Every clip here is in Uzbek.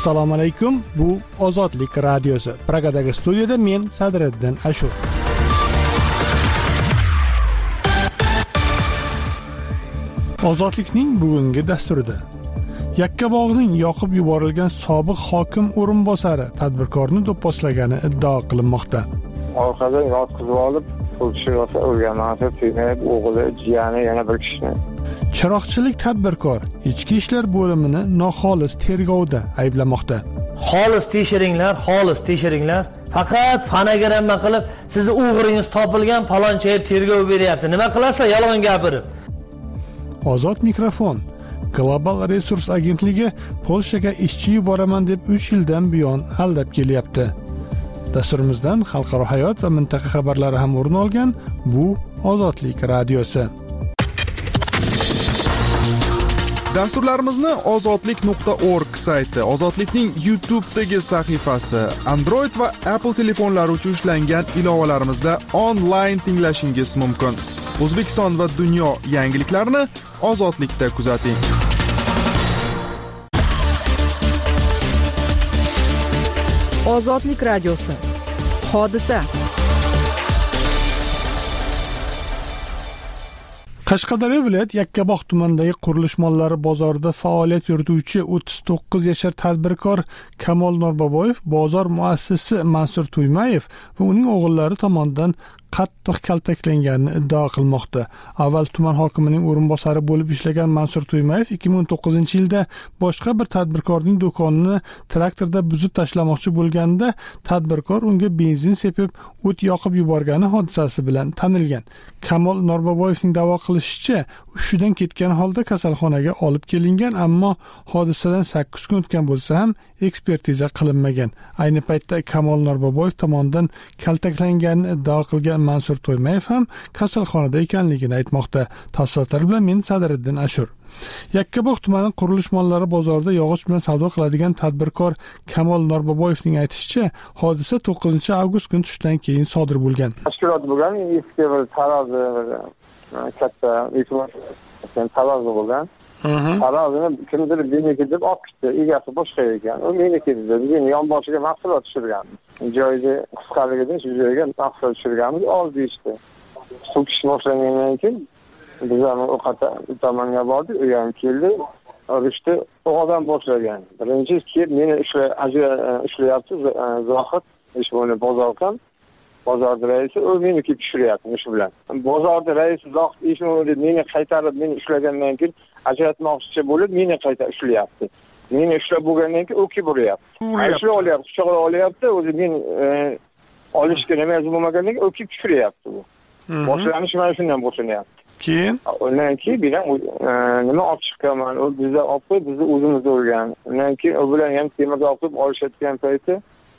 Assalomu alaykum. Bu Ozodlik radiosi. Pragadagi studiyada men Sadriddin Ashur. Ozodlikning bugungi dasturida Yakkabog'ning yoqib yuborilgan sobiq hokim o'rinbosari tadbirkorni do'pposlagani iddao qilinmoqda. Orqadan yotqizib olib, bu kishi rosa o'rganmasa, tegib o'g'li, jiyani yana bir kishini. Chiroqchilik tadbirkor ichki ishlar bo'limini noxolis tergovda ayblamoqda. Xolis tekshiringlar. Faqat fonogramma qilib, sizni o'g'ringiz topilgan palonchaga tergov beryapti. Nima qilasizlar yolg'on gapirib? Ozod mikrofon. Global Resurs agentligi Polshaga ishchi yuboraman deb 3 yildan buyon aldab kelyapti. Dasturimizdan xalqaro hayot va mintaqa xabarlari ham o'rin olgan. Bu Ozodlik radiosi. Dasturlarimizni ozodlik.org sayti, Ozodlikning YouTube'dagi sahifasi, Android va Apple telefonlari uchun ishlangan ilovalarimizda onlayn tinglashingiz mumkin. O'zbekiston va dunyo yangiliklarini Ozodlikda kuzating. Ozodlik radiosi. Hodisa. Qashqadaryo viloyat Yakkabog' tumanidagi qurilish mollari bozorida faoliyat yurituvchi 39 yashar tadbirkor Kamol Norboboyev bozor muassisi Mansur Tuymayev va uning o'g'illari tomonidan qattiq kaltaklanganini iddao qilmoqda. Avval tuman hokimining o'rinbosari bo'lib ishlagan Mansur Tuymayev 2009-yilda boshqa bir tadbirkorning do'konini traktorda buzib tashlamoqchi bo'lganda tadbirkor unga benzin sepib o't yoqib yuborgani hodisasi bilan tanilgan. Kamol Norboboyevning da'vo qilishicha, hushidan ketgan holda kasalxonaga olib kelingan, ammo hodisadan 8 kun o'tgan bo'lsa ham ekspertiza qilinmagan. Ayni paytda Kamol Norboboyev tomonidan kaltaklanganini iddao qilgan Mansur Tuymayev ham kasalxonada ekanligini aytmoqda. Tafsilotlar bilan men Sadriddin Ashur. Yakkabog' tumani qurilish mollari bozorida yog'och bilan savdo qiladigan tadbirkor Kamol Norboboyevning aytishicha, hodisa 9-avgust kuni tushdan keyin sodir bo'lgan. Tashkilot bo'lgan, eski bir tarozi katta tarozi bo'lgan. Tarozini kimdir meniki deb olib ketdi, egasi boshqa ekan. U meniki dedi. Men yonboshiga mahsulot tushirgan. Joyda qisqaligidan shu joyga mahsulot tushirganmiz, oldi ishdi. Suv kishi boshlangandan keyin biz ham tomonga bordik, u ham keldi. Urishdi, o'g'ildan boshlagan. Birinchi kelib meni ishlayapti Zohid, ishboni bozordan. Bozorda raisi u meniki tushiryapti shu bilan. Bozorda raisi Zohid ishini meni qaytarib, meni ishlagandan keyin ajratmoqchi bo'lib, meni qayta ishlayapti. Meni ishlab bo'lgandan keyin o'ki bo'lyapti. Ishlab olyapti, quchoqlab olyapti, o'zi men olishga nima bo'lmagandan keyin o'ki tushiryapti bu. Boshlanish mana shundan boshlanyapti. Keyin undan keyin bilan nima olib chiqqanman, u bizda olib qo'yib, bizni o'zimizda urgan. Undan keyin u bilan ham temirga olib qo'yib olishayotgan payti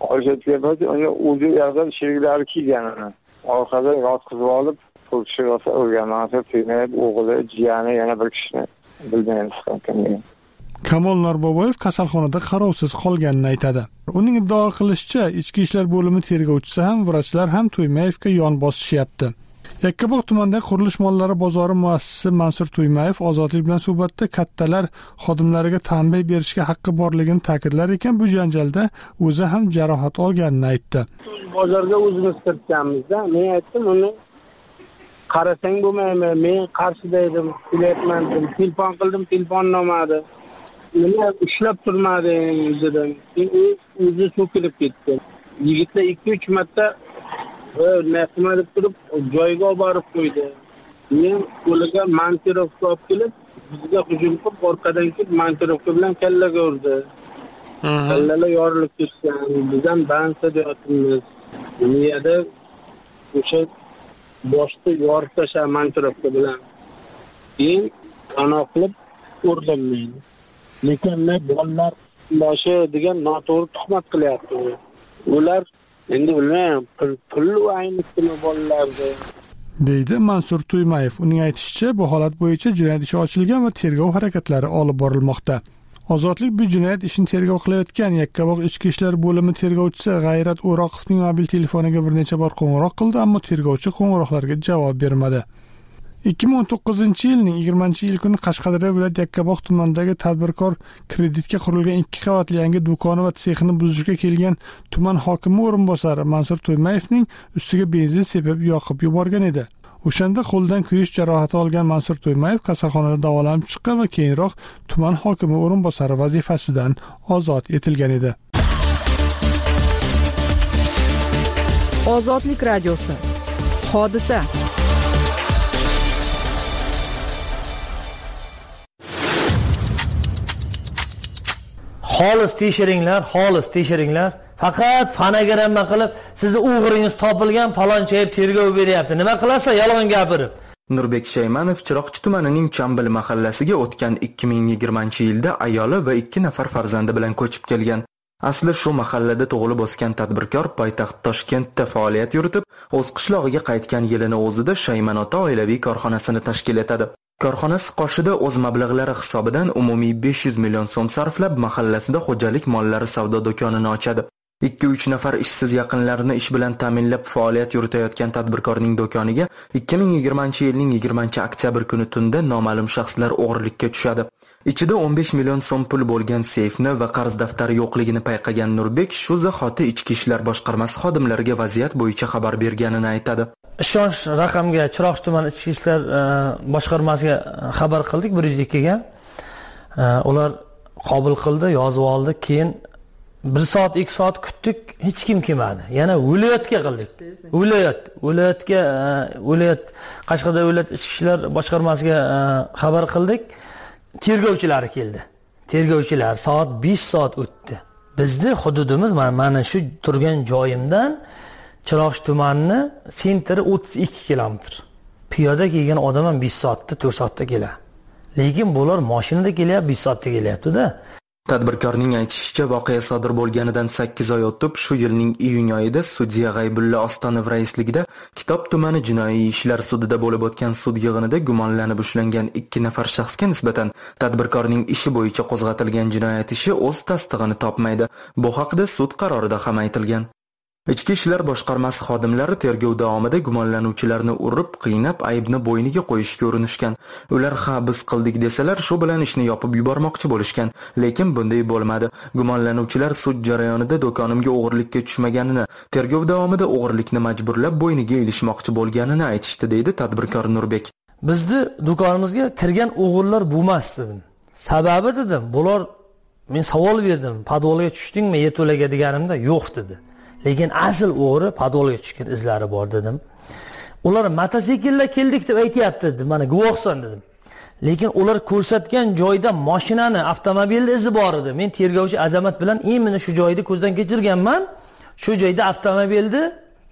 uni o'zi yerdan sheriklari kiygan uni. Orqadan yotqizib olib, bu kishi rosa o'rganmasa, tegib o'g'li, jiyani yana bir kishini bilmaymiz kimligini. Kamol Norboboyev kasalxonada qarovsiz qolganini aytadi. Uning iddao qilishicha, ichki ishlar bo'limi tergovchisi ham, vrachlar ham Tuymayevga yon bosishyapti. Yakkabog' tumanida qurilish mollari bozori muassisi Mansur Tuymayev Ozodlik bilan suhbatda kattalar xodimlariga tanbeh berishga haqqi borligini ta'kidlar ekan, bu janjalda o'zi ham jarohat olganini aytdi. Bozorga o'zimiz kiritganmizda, men aytdim, uni qarasang bo'lmaymi? Men qarshida edim, kelyapman dedim, telefon qildim, telefon olmadi. Nima ishlab turmading dedim. O'zi so'kilib ketdi. Yigitlar 2-3 marta nima deb turib joyiga olib borib qo'ydi. Men ularga montirovka olib kelib, bizga hujum qilib, orqadan kelib montirovka bilan kallaga urdi. Kallalar yorilib ketgan. Biz ham bansa deyapmiz. Miyada o'sha boshda yorib tashlab montirovka bilan. Keyin qanoqlib urdim men. Lekin bolalar boshi degan noto'g'ri tuhmat qilyapti. Ular endi bilmayman, pul aynitimi bolalarga. deydi Mansur Tuymayev. Uning aytishicha, bu holat bo'yicha jinoyat ishi ochilgan va tergov harakatlari olib borilmoqda. Ozodlik bu jinoyat ishini tergov qilayotgan Yakkabog' ichki ishlar bo'limi tergovchisi G'ayrat O'roqovning mobil telefoniga bir necha bor qo'ng'iroq qildi, ammo tergovchi qo'ng'iroqlarga javob bermadi. 2019-yilning 20-iyul kuni Qashqadaryo viloyati Yakkabog' tumanidagi tadbirkor kreditga qurilgan 2 qavatli yangi do'koni va sexini buzishga kelgan tuman hokimi o'rinbosari Mansur To'ymayevning ustiga benzin sepib yoqib yuborgan edi. O'shanda qo'ldan kuyish jarohati olgan Mansur To'ymayev kasalxonada davolanib chiqqan va keyinroq tuman hokimi o'rinbosari vazifasidan ozod etilgan edi. Ozodlik radiosi. Hodisa. Xolis tekshiringlar. Faqat fonogram qilib, sizni o'g'ringiz topilgan, palonchiga tergov beryapti. Nima qilasizlar yolg'on gapirib? Nurbek Shaymanov Chiroqchi tumanining Chambil mahallasiga o'tgan 2020-yilda ayoli va 2 nafar farzandi bilan ko'chib kelgan. Asli shu mahallada tug'ilib o'sgan tadbirkor poytaxt Toshkentda faoliyat yuritib, o'z qishlog'iga qaytgan yilini o'zida Shayman ota oilaviy korxonasini tashkil etadi. Korxonasi qoshida o'z mablag'lari hisobidan umumiy 500 million so'm sarflab mahallasida xo'jalik mollari savdo do'konini ochadi. 2-3 nafar ishsiz yaqinlarini ish bilan ta'minlab faoliyat yuritayotgan tadbirkorning do'koniga 2020-yilning 20-oktyabr kuni tunda noma'lum shaxslar o'g'rilikka tushadi. Ichida 15 million so'm pul bo'lgan seyfni va qarz daftari yo'qligini payqagan Nurbek shu zahoti Ichki ishlar boshqarmasi xodimlariga vaziyat bo'yicha xabar berganini aytadi. Ishonch raqamga Chiroqchi tuman Ichki ishlar boshqarmasiga xabar qildik 102 ga. Ular qabul qildi, yozib oldi, keyin 1 soat 2 soat kutdik, hech kim kelmadi. Yana viloyatga qildik. Viloyat Qashqadaryo viloyat ichki ishlar boshqarmasiga xabar qildik. Tergovchilar keldi. Tergovchilar soat 5 soat o'tdi. Bizning hududimiz mana shu turgan joyimdan Chiroqchi tumanining sentri 32 kilometr. Piyoda kelgan odam ham 5 soatda, 4 soatda keladi. Lekin bular mashinada kelyapti, 5 soatda kelyapti-da. Tadbirkorning aytishicha, voqea sodir bo'lganidan 8 oy o'tib, shu yilning iyun oyida sudya G'aybulla Ostonov raisligida Kitob tumani jinoiy ishlar sudida bo'lib o'tgan sud yig'inida gumonlanib ushlangan 2 nafar shaxsga nisbatan tadbirkorning ishi bo'yicha qo'zg'atilgan jinoyat ishi o'z tasdig'ini topmaydi. Bu haqda sud qarorida ham aytilgan. Ichki ishlar boshqarmasi xodimlari tergov davomida gumonlanuvchilarni urib, qiynab, aybni bo'yniga qo'yishga urinishgan. Ular ha biz qildik desalar, shu bilan ishni yopib yubormoqchi bo'lishgan, lekin bunday bo'lmadi. Gumonlanuvchilar sud jarayonida do'konimga o'g'irlikka tushmaganini, tergov davomida o'g'irlikni majburlab bo'yniga ilishmoqchi bo'lganini aytishdi, deydi tadbirkor Nurbek. Bizni do'konimizga kirgan o'g'irlar bo'lmas dedim. Sababi dedim, bular men savol berdim, podvolga tushdingmi, yeto'laga deganimda yo'q dedi. Lekin asl o'g'ri podvolga tushgan izlari bor dedim. Ular mototsiklda keldik deb aytayapti dedim. Mana guvohsan dedim. Lekin ular ko'rsatgan joyda mashinani, avtomobilni izi bor edi. Men tergovchi Azamat bilan meni shu joyda ko'zdan kechirganman. Shu joyda avtomobilni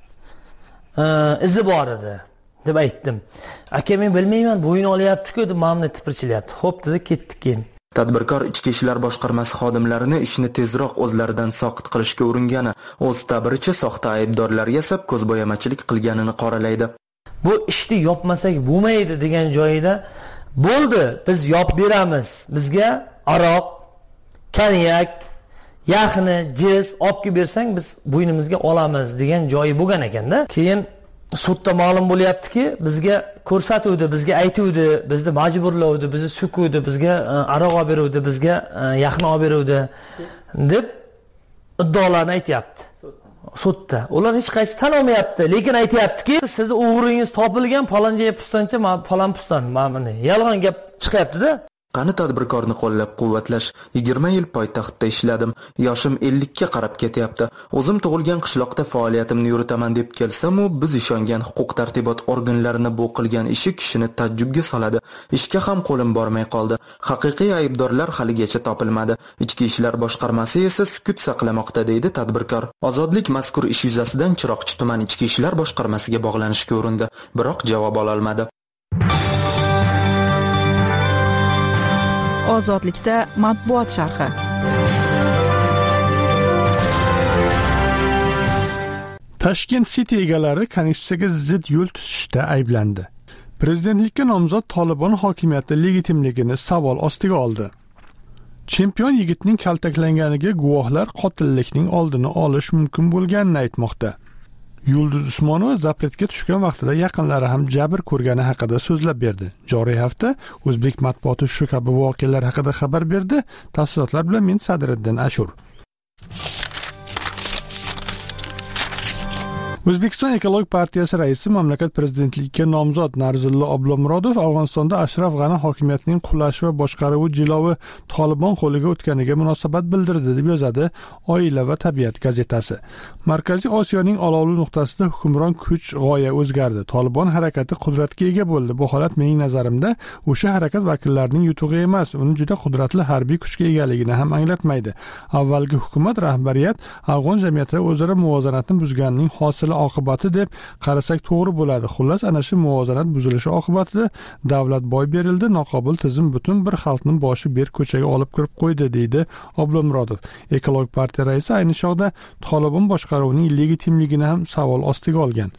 izi bor edi deb aytdim. Aka men bilmayman, bo'yni olyapti-ku deb mamni tipirchilyapti. Xo'p dedi, ketdik keyin. Tadbirkor Ichki ishlar boshqarmasi xodimlarini ishni tezroq o'zlaridan soqit qilishga uringani, o'z ta'biricha soxta aybdorlar yasab ko'zbo'yamachilik qilganini qoralaydi. Bu ishni yopmasak bo'lmaydi degan joyida bo'ldi, biz yop beramiz. Bizga aroq, konyak, yaxni, jiz olib bersang biz bo'ynimizga olamiz degan joyi bo'lgan ekanda. Keyin sudda ma'lum bo'lyaptiki, bizga ko'rsatuvdi, bizga aytuvdi, bizni majburlovdi, bizni so'kuvdi, bizga aroq olib beruvdi, bizga yaxni olib beruvdi deb iddaolarni aytayapti. Sudda. Ular hech qaysi tan olmayapti, lekin aytayaptiki, sizni o'g'ringiz topilgan, palonchiga pustancha, palon pustan, mana yolg'on gap chiqyapti-da. Qani tadbirkorni qo'llab-quvvatlash. 20 yil poytaxtda ishladim. Yoshim 50 ga qarab ketyapti. O'zim tug'ilgan qishloqda faoliyatimni yuritaman deb kelsam-u, biz ishongan huquq-tartibot organlarini bu qilgan ishi kishini tajjubga soladi. Ishga ham qo'lim bormay qoldi. Haqiqiy aybdorlar haligacha topilmadi. Ichki ishlar boshqarmasi esa sukut saqlamoqda, deydi tadbirkor. Ozodlik mazkur ish yuzasidan Chiroqchi tuman ichki ishlar boshqarmasiga bog'lanishga urindi, biroq javob ola olmadi. Ozodlikda matbuot sharhi. Tashkent City egalari Konstitutsiyaga zid yo'l tutishda ayblandi. Prezidentlikka nomzod Tolibon hokimiyati legitimligini savol ostiga oldi. Chempion yigitning kaltaklanganiga guvohlar qotillikning oldini olish mumkin bo'lganini aytmoqda. Yulduz Usmonova zapretga tushgan vaqtida yaqinlari ham jabr ko'rgani haqida so'zlab berdi. Joriy hafta o'zbek matbuoti shu kabi voqealar haqida xabar berdi. Tafsilotlar bilan men Sadriddin Ashur. O'zbekiston Ekologik partiyasi raisi mamlakat prezidentligiga nomzod Narzullo Oblomurodov Afg'onistonda Ashraf G'ani hokimiyatining qulashi va boshqaruvi jilovi Tolibon qo'liga o'tganiga munosabat bildirdi deb yozadi Oila va tabiat gazetasi. Markaziy Osiyoning olovli nuqtasida hukmron kuch g'oya o'zgardi. Tolibon harakati qudratga ega bo'ldi. Bu holat mening nazarimda o'sha harakat vakillarining yutug'i emas, uni juda qudratli harbiy kuchga egaligini ham anglatmaydi. Avvalgi hukumat rahbariyat afg'on jamiyatida o'zaro muvozanatni buzganining hosili oqibati deb qarasak to'g'ri bo'ladi. Xullas, ana shu muvozanat buzilishi oqibatida davlat boy berildi, noqobil tizim butun bir xalqning boshi berk ko'chaga olib kirib qo'ydi, deydi Oblomurodov. Ekologik partiya raisi ayni chog'da Tolibon boshqaruvining legitimligini ham savol ostiga olgan.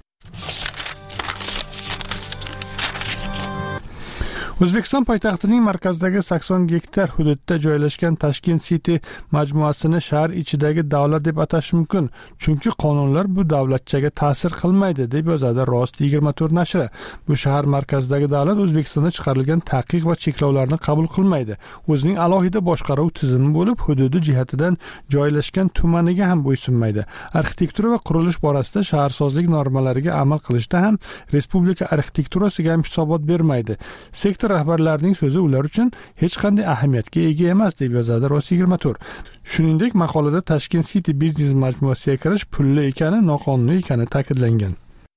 O'zbekiston poytaxtining markazidagi 80 gektar hududda joylashgan Tashkent City majmuasini shahar ichidagi davlat deb atash mumkin, chunki qonunlar bu davlatchaga ta'sir qilmaydi, deb yozadi Rost 24 nashri. Bu shahar markazidagi davlat O'zbekistonda chiqarilgan taqiq va cheklovlarni qabul qilmaydi. O'zining alohida boshqaruv tizimi bo'lib, hududi jihatidan joylashgan tumaniga ham bo'ysunmaydi. Arxitektura va qurilish borasida shaharsozlik normalariga amal qilishda ham respublika arxitekturasiga ham hisobot bermaydi. Sektor rahbarlarining so'zi ular uchun hech qanday ahamiyatga ega emas, deb yozadi Rost 24. Shuningdek, maqolada Tashkent City biznes majmuasiga kirish pulli ekani, noqonuniy ekani ta'kidlangan.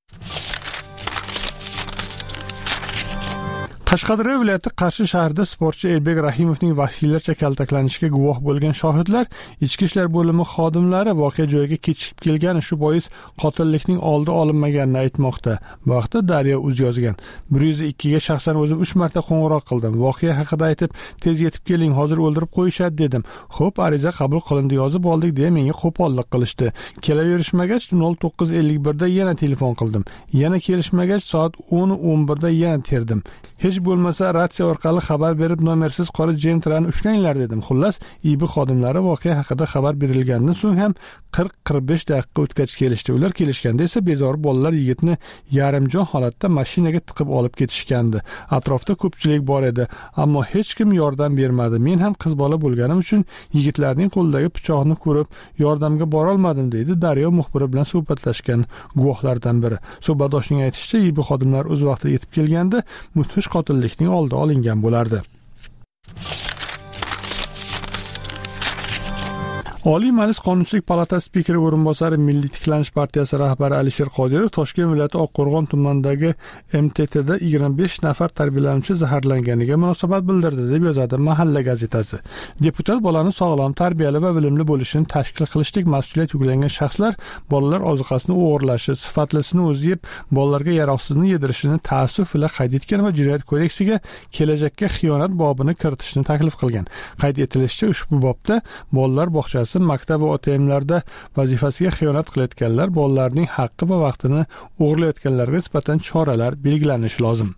Qashqadaryo viloyati Qarshi shahrida sportchi Elbek Rahimovning vahshiylarcha kaltaklanishiga guvoh bo'lgan shohidlar Ichki ishlar bo'limi xodimlari voqea joyiga kechikib kelgani, shu bois qotillikning oldi olinmaganini aytmoqda. Bu haqda Daryo.uz yozgan. 102 ga shaxsan o'zim 3 marta qo'ng'iroq qildim. Voqea haqida aytib, tez yetib keling, hozir o'ldirib qo'yishadi dedim. Xo'p, ariza qabul qilindi, yozib oldik deya menga qo'pollik qilishdi. Kelaverishmagach 09:51 da yana telefon qildim. Yana kelishmagach soat 10:11 da yana terdim. Hech bo'lmasa ratsiya orqali xabar berib nomersiz qora jentrani ushlanglar dedim. Xullas, IB xodimlari voqea haqida xabar berilgandan so'ng ham 40-45 daqiqa o'tgach kelishdi. Ular kelishganda esa bezori bolalar yigitni yarimjon holatda mashinaga tiqib olib ketishgandi. Atrofda ko'pchilik bor edi, ammo hech kim yordam bermadi. Men ham qiz bola bo'lganim uchun yigitlarning qo'lidagi pichoqni ko'rib yordamga bora olmadim, deydi Daryo muxbiri bilan suhbatlashgan guvohlardan biri. Suhbatdoshning aytishicha, IB xodimlar o'z vaqtida yetib kelganda mudhish qotillikning oldi olingan bo'lardi. Oliy Majlis Qonunchilik palatasi spikeri o'rinbosari Milliy tiklanish partiyasi rahbari Alisher Qodirov Toshkent viloyati Oqqo'rg'on tumanidagi MTTda 25 nafar tarbiyalanuvchi zaharlanganiga munosabat bildirdi, deb yozadi Mahalla gazetasi. Deputat bolani sog'lom, tarbiyali va bilimli bo'lishini tashkil qilishlik mas'uliyat yuklangan shaxslar bolalar ozuqasini o'g'irlashi, sifatlisini o'zi yeb, bolalarga yaroqsizni yedirishini ta'assuf bilan qayd etgan va Jinoyat kodeksiga kelajakka xiyonat bobini kiritishni taklif qilgan. Qayd etilishicha, ushbu bobda bolalar bog'chasi, maktab va OTMlarda vazifasiga xiyonat qilayotganlar, bolalarning haqqi va vaqtini o'g'irlayotganlarga nisbatan choralar belgilanishi lozim.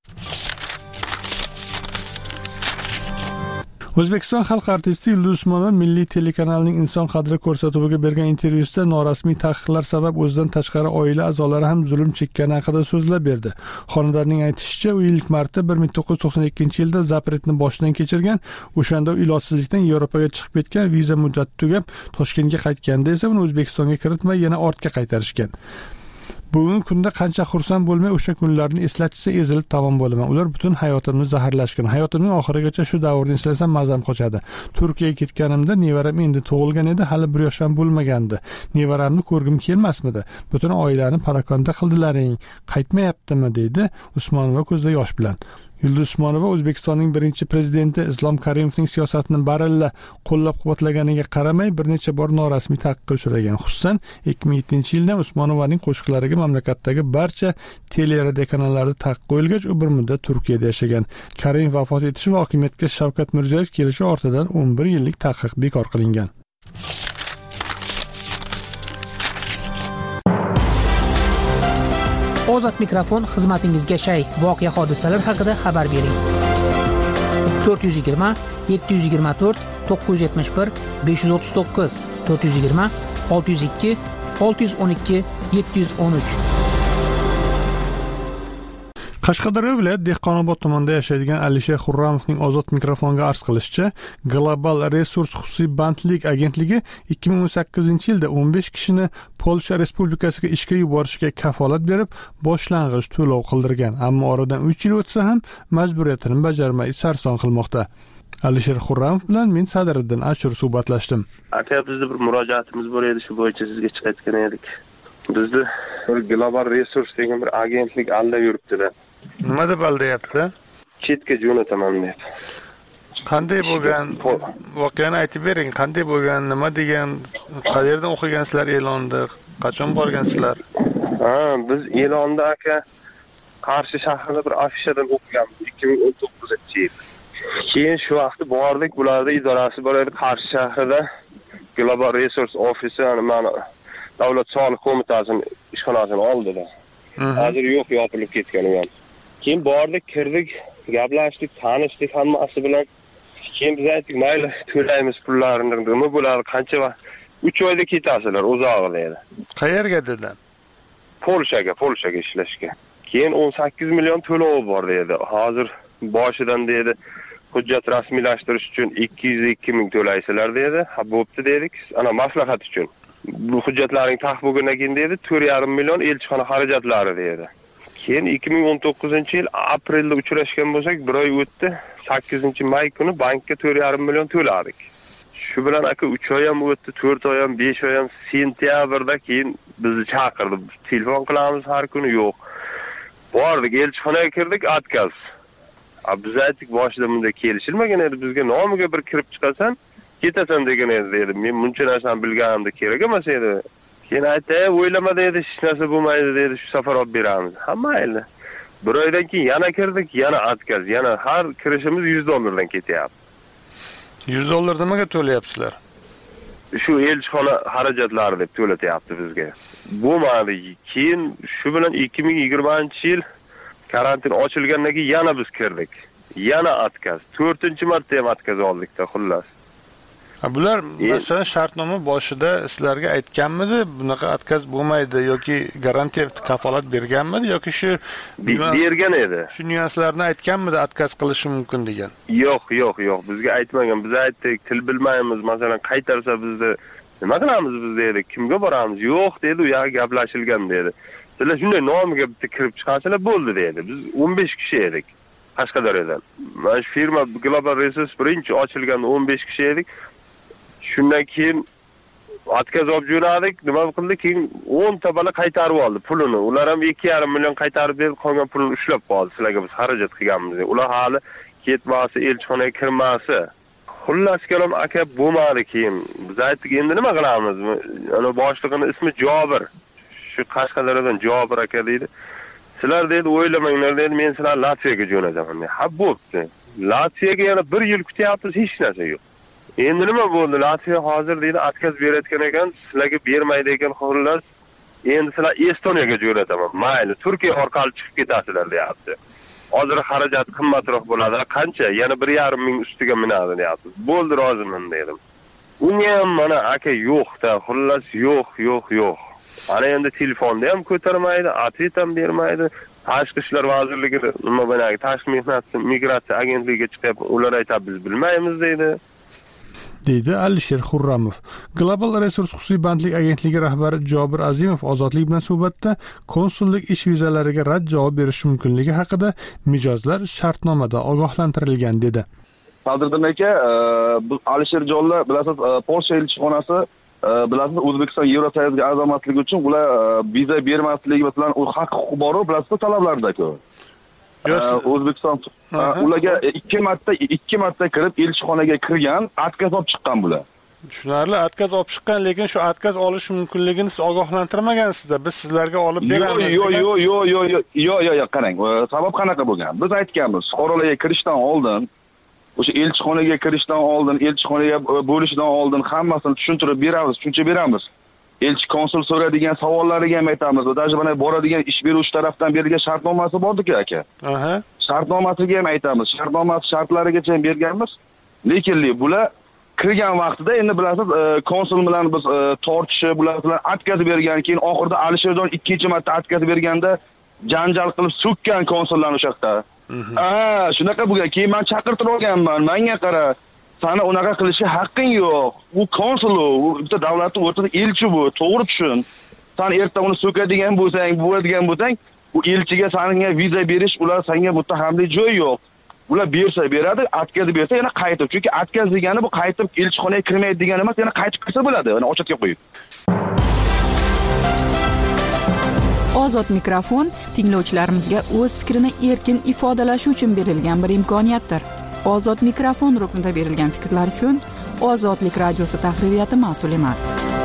O'zbekiston xalq artisti Yulduz Usmonova Milliy telekanalining Inson qadri ko'rsatuviga bergan intervyusida norasmiy taqiqlar sabab o'zidan tashqari oila a'zolari ham zulm chekkani haqida so'zlab berdi. Xonandaning aytishicha, u ilk marta 1992-yilda zapretni boshdan kechirgan, o'shanda ilojsizlikdan Yevropaga chiqib ketgan, viza muddati tugab Toshkentga qaytganda esa uni O'zbekistonga kiritmay yana ortga qaytarishgan. Bugungi kunda qancha xursand bo'lmay o'sha kunlarni eslatsa ezilib tamom bo'laman. Ular butun hayotimni zaharlashgan. Hayotimning oxirigacha shu davrni eslasam mazam qochadi. Turkiyaga ketganimda nevaram endi tug'ilgan edi, hali 1 yosh ham bo'lmagandi. Nevaramni ko'rgim kelmasmidi? Butun oilani parakanda qildilaring. Qaytmayaptimi, deydi Usmonova ko'zda yosh bilan. Yulduz Usmonova O'zbekistonning birinchi prezidenti Islom Karimovning siyosatini baralla qo'llab-quvvatlaganiga qaramay bir necha bor norasmiy taqiqqa uchragan. Xususan, 2007-yilda Usmonovaning qo'shiqlariga mamlakatdagi barcha teleradio kanallarda taqiq qo'yilgach, u bir muddat Turkiyada yashagan. Karimov vafot etishi va hokimiyatga Shavkat Mirziyoyev kelishi ortidan 11 yillik taqiq bekor qilingan. Ozod mikrofon xizmatingizga shay. Voqea hodisalar haqida xabar bering. 420 724 971 539 420 602 612 713. Qashqadaryo viloyat Dehqonobod tumanida yashaydigan Alisher Xurramovning ozod mikrofonga arz qilishicha, Global Resource xususiy bandlik agentligi 2018-yilda 15 kishini Polsha Respublikasiga ishga yuborishga kafolat berib, boshlang'ich to'lov qildirgan, ammo oradan 3 yil o'tsa ham majburiyatini bajarmay sarson qilmoqda. Alisher Xurramov bilan men Sadiriddin Ashur suhbatlashdim. Aka, bizda bir murojaatimiz bor edi, shu bo'yicha sizga chiqayotgan edik. Bizni bir Global Resource degan bir agentlik aldab yuribdi-da. Nima deb aldayapti? Chetga jo'nataman deb. Qanday bo'lgan? Voqeani aytib bering. Qanday bo'lgan? Nima degan? Qayerdan o'qigansizlar e'lonni? Qachon borgansizlar? Biz e'lonni aka Qarshi shahrida bir afishadan o'qiganmiz 2019-yil. Keyin shu vaqtda bordik, bularda idorasi bor edi Qarshi shahrida. Global Resource Office, mana Davlat soliq qo'mitasining ishxonasini oldida. Hozir yo'q, yopilib ketgan u ham. Keyin bordik, kirdik, gaplashdik, tanishdik hammasi bilan. Keyin biz aytdik, mayli, to'laymiz pullarini, nima bo'ladi, qancha vaqt? 3 oyda ketasizlar, uzoq dedi. Qayerga dedi? Polshaga ishlashga. Keyin 18 million to'lov bor dedi. Hozir boshidan dedi, hujjat rasmiylashtirish uchun 202 ming to'laysizlar dedi. Ha, bo'pti dedik. Ana maslahat uchun. Bu hujjatlarning tahqiqotidan keyin dedi 4,5 million elchixona xarajatlari dedi. Keyin 2019-yil aprelda uchrashgan bo'lsak, 1 oy o'tdi. 8-may kuni bankka 4,5 million to'ladik. Shu bilan aka 3 oy ham o'tdi, 4 oy ham, 5 oy ham, sentyabrda keyin bizni chaqirdi. Telefon qilamiz har kuni, yo'q. Bordik, elchixonaga kirdik, отказ. Biz aytdik, boshida bunday kelishilmagan edi, bizga nomiga bir kirib chiqasan, ketasan degan edi dedi. Men buncha narsani bilganimda kerak emas edi. Keyin aytdi, o'ylama dedi, hech narsa bo'lmaydi dedi, shu safar olib beramiz. Ha, mayli. 1 oydan keyin yana kirdik, yana отказ, yana har kirishimiz $100 ketyapti. $100 nimaga to'layapsizlar? Shu elchixona xarajatlari deb to'latyapti bizga. Bo'lmadi. Keyin shu bilan 2020-yil karantin ochilgandan keyin yana biz kirdik. Yana отказ. 4-marta ham отказ oldikda, xullas. Bular masalan shartnoma boshida sizlarga aytganmidi, bunaqa отказ bo'lmaydi yoki garantiya kafolat berganmidi yoki shu bergan edi. Shu nyuanslarni aytganmidi, отказ qilishi mumkin degan? Yo'q, bizga aytmagan. Biz aytdik, til bilmaymiz, masalan qaytarsa bizni nima qilamiz biz dedik, kimga boramiz? Yo'q dedi, u yoqda gaplashilgan dedi. Sizlar shunday nomiga bitta kirib chiqasizlar bo'ldi dedi. Biz 15 kishi edik Qashqadaryodan. Mana shu firma Global Resource birinchi ochilganda 15 kishi edik. Shundan keyin отказ olib jo'nadik, nima qildi? Keyin 10 ta bola qaytarib oldi pulini. Ular ham 2,5 million qaytarib berib, qolgan pulni ushlab qoldi. Sizlarga biz xarajat qilganmiz. Ular hali ketmasi, elchixonaga kirmasi. Xullas kalom aka bo'lmadi keyin. Biz aytdik, endi nima qilamiz? Ana boshlig'ining ismi Jobir. Shu Qashqadaryodan Jobir aka deydi. Sizlar dedi, o'ylamanglar dedi, men sizlarni Latviyaga jo'nataman dedi. Ha, bo'pti. Latviyaga yana 1 yil kutyapmiz, hech narsa yo'q. Endi nima bo'ldi? Latviya hozir deydi, отказ berayotgan ekan, sizlarga bermaydi ekan, xullas. Endi sizlar Estoniyaga jo'nataman. Mayli, Turkiya orqali chiqib ketasizlar deyapti. Hozir xarajat qimmatroq bo'ladi. Qancha? Yana 1,5 ming ustiga minadi deyapti. Bo'ldi, roziman dedim. Unga ham mana aka yo'q-da, xullas yo'q. Ana endi telefonda ham ko'tarmaydi, atvet ham bermaydi. Tashqi ishlar vazirligi nima bo'ladi? Tashqi mehnat migratsiya agentligiga chiqib, ular aytadi, biz bilmaymiz deydi. deydi Alisher Xurramov. Global Resource xususiy bandlik agentligi rahbari Jobir Azimov Ozodlik bilan suhbatda konsullik ish vizalariga rad javob berish mumkinligi haqida mijozlar shartnomada ogohlantirilgan dedi. Sadiriddin aka, Alisher jonlar bilasiz, Polsha elchixonasi bilasiz, O'zbekiston Yevrosoyuzga a'zomatligi uchun ular viza bermasligi bilan u haq-huquq bor, bilasiz, talablarda-ku. O'zbekiston ularga 2 marta kirib elchixonaga kirgan, отказ olib chiqqan bular. Tushunarli, отказ olib chiqqan, lekin shu отказ olish mumkinligini siz ogohlantirmagansiz-da. Biz sizlarga olib beramiz. Yo'q, qarang. Sabab qanaqa bo'lgan? Biz aytganmiz, fuqarolarga kirishdan oldin, o'sha elchixonaga kirishdan oldin, elchixonaga bo'lishdan oldin hammasini tushuntirib beramiz, tushuncha beramiz. Elchi konsul so'raydigan savollariga ham aytamiz. Даже mana boradigan ish beruvchi tarafdan berilgan shartnomasi bor-ku aka. Shartnomasiga ham aytamiz. Shartnomasi shartlarigacha ham berganmiz. Lekin bular kirgan vaqtida endi bilasiz, konsul bilan biz tortishib, ular bilan atkazib bergan, keyin oxirida Alisherjon ikkinchi marta atkazib berganda janjal qilib so'kkan konsullarni o'sha yoqda. Shunaqa bo'lgan. Keyin men chaqirtirib olganman. Menga qara, seni unaqa qilishga haqqing yo'q. U konsul, u bitta davlatning o'rtasida elchi bu. To'g'ri tushun. Sen erta uni so'kadigan bo'lsang, bo'ladigan bo'lsang, u elchiga senga viza berish, ular senga muttahamlik joy yo'q. Ular bersa beradi, atkazib bersa yana qaytib. Chunki atkaz degani bu qaytib elchixonaga kirmaydi degani emas, yana qaytib kirsa bo'ladi. Mana ochatga qo'yib. Ozod mikrofon tinglovchilarimizga o'z fikrini erkin ifodalashi uchun berilgan bir imkoniyatdir. Ozod mikrofon ruknida berilgan fikrlar uchun Ozodlik radiosi tahririyati mas'ul emas.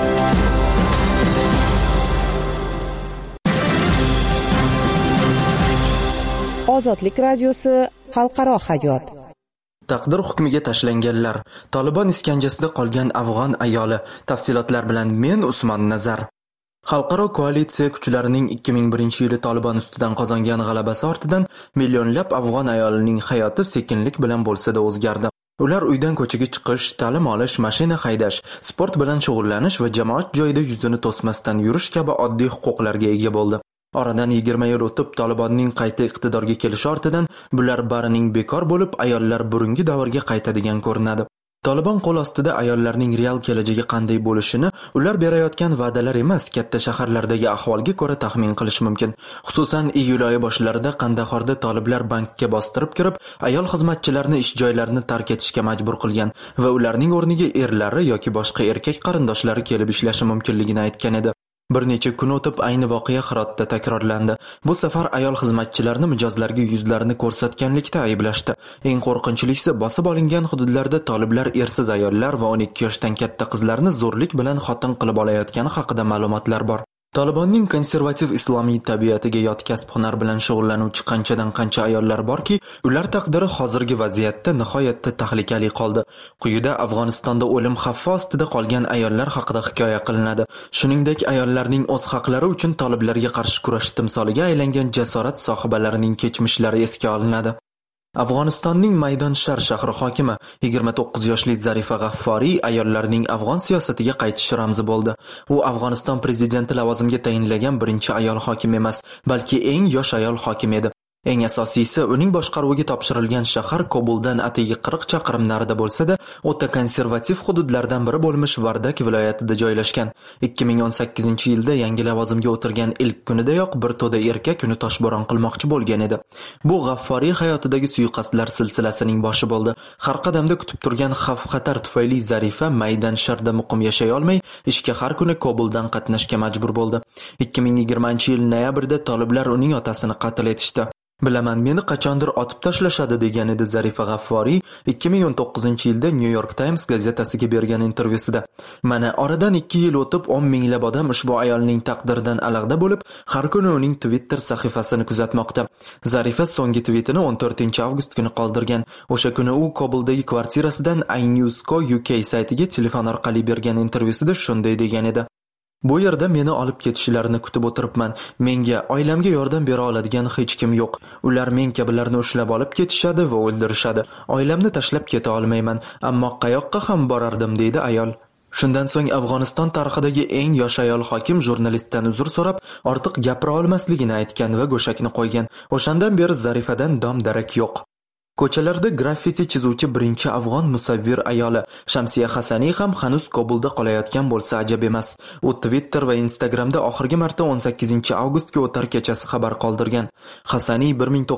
Ozodlik radiosi xalqaro hayot. Taqdir hukmiga tashlanganlar, Taliban iskanjasida qolgan afg'on ayoli. Tafsilotlar bilan men Usmon Nazar. Xalqaro koalitsiya kuchlarining 2001-yili Taliban ustidan qozongan g'alabasi ortidan millionlab afg'on ayolining hayoti sekinlik bilan bo'lsa-da o'zgardi. Ular uydan ko'chaga chiqish, ta'lim olish, mashina haydash, sport bilan shug'ullanish va jamoat joyida yuzini to'smasdan yurish kabi oddiy huquqlarga ega bo'ldi. Oradan 20 yil o'tib Talibanning qayta iqtidorga kelishi ortidan bular barining bekor bo'lib, ayollar burungi davrga qaytadigan ko'rinadi. Taliban qo'l ostida ayollarning real kelajagi qanday bo'lishini ular berayotgan va'dalar emas, katta shaharlardagi ahvolga ko'ra taxmin qilish mumkin. Xususan, iyul oyi boshlarida Qandahorda toliblar bankka bostirib kirib, ayol xizmatchilarni ish joylarini tark etishga majbur qilgan va ularning o'rniga erlari yoki boshqa erkak qarindoshlari kelib ishlashi mumkinligini aytgan edi. Bir necha kun o'tib ayni voqea Hirotda takrorlandi. Bu safar ayol xizmatchilarni mijozlarga yuzlarini ko'rsatganlikda ayblashdi. Eng qo'rqinchlisi, bosib olingan hududlarda toliblar ersiz ayollar va 12 yoshdan katta qizlarni zo'rlik bilan xotin qilib olayotgani haqida ma'lumotlar bor. Talibanning konservativ islomiy tabiatiga yot kasb-hunar bilan shug'ullanuvchi qanchadan qancha ayollar borki, ular taqdiri hozirgi vaziyatda nihoyatda tahlikali qoldi. Quyida Afg'onistonda o'lim xavfi ostida qolgan ayollar haqida hikoya qilinadi. Shuningdek, ayollarning o'z haqlari uchun toliblarga qarshi kurash timsoliga aylangan jasorat sohibalarining kechmishlari esga olinadi. Afg'onistonning Maydonshar shahri hokimi 29 yoshli Zarifa G'afforiy ayollarning afg'on siyosatiga qaytish ramzi bo'ldi. U Afg'oniston prezidenti lavozimiga tayinlagan birinchi ayol hokim emas, balki eng yosh ayol hokim edi. Eng asosiysi, uning boshqaruviga topshirilgan shahar Kobuldan atigi 40 chaqirim narida bo'lsa-da, o'ta konservativ hududlardan biri bo'lmish Vardak viloyatida joylashgan. 2018-yilda yangi lavozimga o'tirgan ilk kunidayoq bir to'da erkak uni toshbo'ron qilmoqchi bo'lgan edi. Bu G'afforiy hayotidagi suiqasdlar silsilasining boshi bo'ldi. Har qadamda kutib turgan xavf-xatar tufayli Zarifa Maydansharda muqim yashay olmay, ishga har kuni Kobuldan qatnashga majbur bo'ldi. 2020-yil noyabrda toliblar uning otasini qatl etishdi. Bilaman, meni qachondir otib tashlashadi degan edi Zarifa G'afforiy 2019-yilda New York Times gazetasiga bergan intervyusida. Mana oradan 2 yil o'tib 10 minglab odam ushbu ayolning taqdiridan alag'da bo'lib, har kuni uning Twitter sahifasini kuzatmoqda. Zarifa so'nggi tweetini 14-avgust kuni qoldirgan. O'sha kuni u Kobuldagi kvartirasidan iNews.co.uk saytiga telefon orqali bergan intervyusida shunday degan edi. Bu yerda meni olib ketishlarini kutib o'tiribman. Menga, oilamga yordam bera oladigan hech kim yo'q. Ular men kabilarni ushlab olib ketishadi va o'ldirishadi. Oilamni tashlab keta olmayman, ammo qayoqqa ham borardim, deydi ayol. Shundan so'ng Afg'oniston tarixidagi eng yosh ayol hokim jurnalistdan uzr so'rab, ortiq gapira olmasligini aytgan va go'shakni qo'ygan. O'shandan beri Zarifadan dom-darak yo'q. Ko'chalarda graffiti chizuvchi birinchi afg'on musavvir ayoli Shamsiya Hasaniy ham hanuz Kobulda qolayotgan bo'lsa ajab emas. U Twitter va Instagramda oxirgi marta 18-avgustga o'tar kechasi xabar qoldirgan. Hasaniy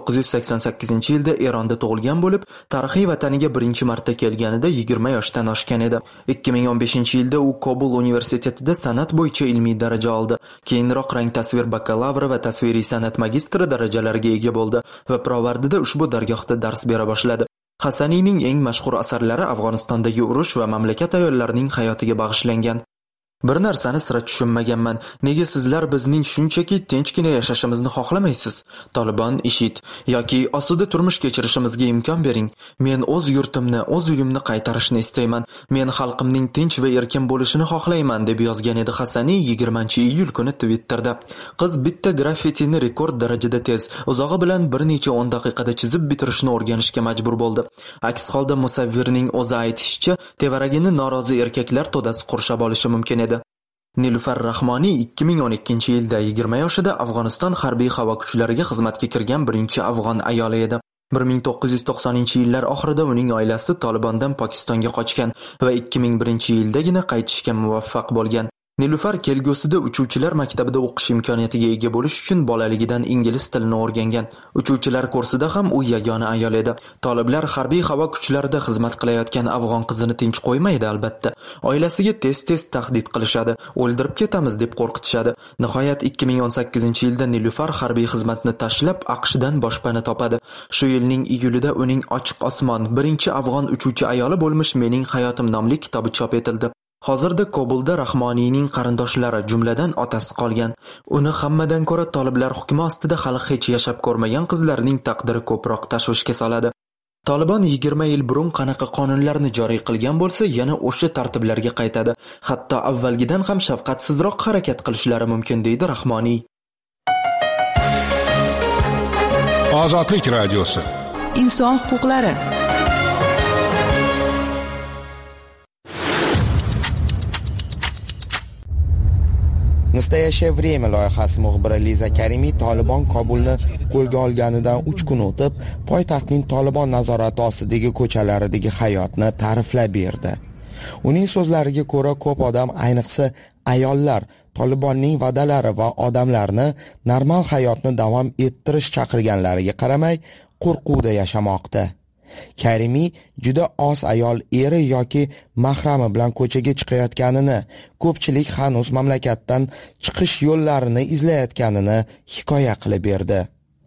1988-yilda Eronda tug'ilgan bo'lib, tarixiy vataniga birinchi marta kelganida 20 yoshdan oshgan edi. 2015-yilda u Kobul universitetida san'at bo'yicha ilmiy daraja oldi. Keyinroq rang tasvir bakalavri va tasviriy san'at magistri darajalariga ega bo'ldi va Provardida ushbu dargohda dars bera boshladi. Hasaniyning eng mashhur asarlari Afg'onistondagi urush va mamlakat ayollarining hayotiga bag'ishlangan. Bir narsani sira tushunmaganman. Nega sizlar bizning shunchaki tinchgina yashashimizni xohlamaysiz? Tolibon, IShID yoki osuda turmush kechirishimizga imkon bering. Men o'z yurtimni, o'z uyimni qaytarishni istayman. Men xalqimning tinch va erkin bo'lishini xohlayman, deb yozgan edi Hasaniy 20-iyul kuni Twitterda. Qiz bitta graffitini rekord darajada tez, uzog'i bilan bir necha 10 daqiqada chizib bitirishni o'rganishga majbur bo'ldi. Aks holda musavvirning o'zi aytishicha, tevaragini norozi erkaklar to'dasi qurshab olishi mumkin edi. Nilufar Rahmoniy 2012-yilda 20 yoshida Afg'oniston harbiy havo kuchlariga xizmatga kirgan birinchi afg'on ayoli edi. 1990-yillar oxirida uning oilasi Tolibondan Pokistonga qochgan va 2001-yildagina qaytishga muvaffaq bo'lgan. Nilufar kelgusida uchuvchilar maktabida o'qish imkoniyatiga ega bo'lish uchun bolaligidan ingliz tilini o'rgangan. Uchuvchilar kursida ham u yagona ayol edi. Toliblar harbiy havo kuchlarida xizmat qilayotgan afg'on qizini tinch qo'ymaydi albatta. Oilasiga tez-tez tahdid qilishadi, o'ldirib ketamiz deb qo'rqitishadi. Nihoyat 2018-yilda Nilufar harbiy xizmatni tashlab AQShdan boshpana topadi. Shu yilning iyulida uning Ochiq osmon, birinchi afg'on uchuvchi ayoli bo'lmish Mening hayotim nomli kitobi chop etildi. Hozirda Kobulda Rahmoniyning qarindoshlari, jumladan otasi qolgan. Uni hammadan ko'ra toliblar hukmi ostida hali hech yashab ko'rmagan qizlarning taqdiri ko'proq tashvishga soladi. Tolibon 20 yil burun qanaqa qonunlarni joriy qilgan bo'lsa, yana o'sha tartiblarga qaytadi. Hatto avvalgidan ham shafqatsizroq harakat qilishlari mumkin, deydi Rahmoniy. Ozodlik radiosi. Inson huquqlari. Nastoящее время loyihasi muxbiri Liza Karimiy Tolibon Kobulni qo'lga olganidan 3 kun o'tib, poytaxtning Tolibon nazorati ostidagi ko'chalaridagi hayotni ta'riflab berdi. Uning so'zlariga ko'ra, ko'p odam, ayniqsa ayollar, Tolibonning va'dalari va odamlarni normal hayotni davom ettirish chaqirganlariga qaramay, qo'rquvda yashamoqda. Karimiy juda oz ayol eri yoki mahrami bilan ko'chaga chiqayotganini, ko'pchilik hanuz mamlakatdan chiqish yo'llarini izlayotganini hikoya qilib berdi.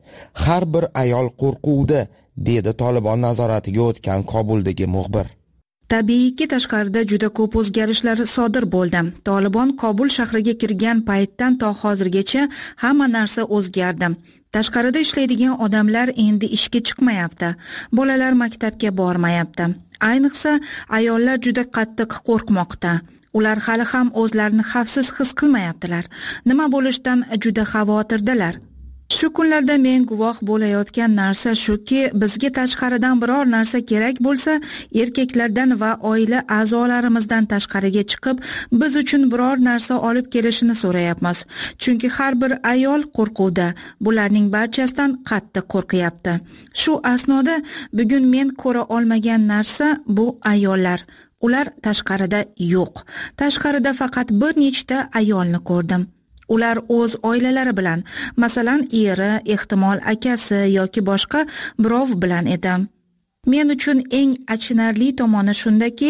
Har bir ayol qo'rquvda, dedi Tolibon nazoratiga o'tgan Kobuldagi muxbir. Tabiiyki, tashqarida juda ko'p o'zgarishlar sodir bo'ldi. Tolibon Kobul shahriga kirgan paytdan to hozirgacha hamma narsa o'zgardi. Tashqarida ishlaydigan odamlar endi ishga chiqmayapti. Bolalar maktabga bormayapti. Ayniqsa ayollar juda qattiq qo'rqmoqda. Ular hali ham o'zlarini xavfsiz his qilmayaptilar. Nima bo'lishidan juda xavotirdalar. Shu kunlarda men guvoh bo'layotgan narsa shuki, bizga tashqaridan biror narsa kerak bo'lsa, erkaklardan va oila a'zolarimizdan tashqariga chiqib, biz uchun biror narsa olib kelishini so'rayapmiz. Chunki har bir ayol qo'rquvda, bularning barchasidan qattiq qo'rqyapti. Shu asnoda bugun men ko'ra olmagan narsa bu ayollar. Ular tashqarida yo'q. Tashqarida faqat bir nechta ayolni ko'rdim. Ular o'z oilalari bilan, masalan, eri, ehtimol akasi yoki boshqa birov bilan edi. Men uchun eng achinarli tomoni shundaki,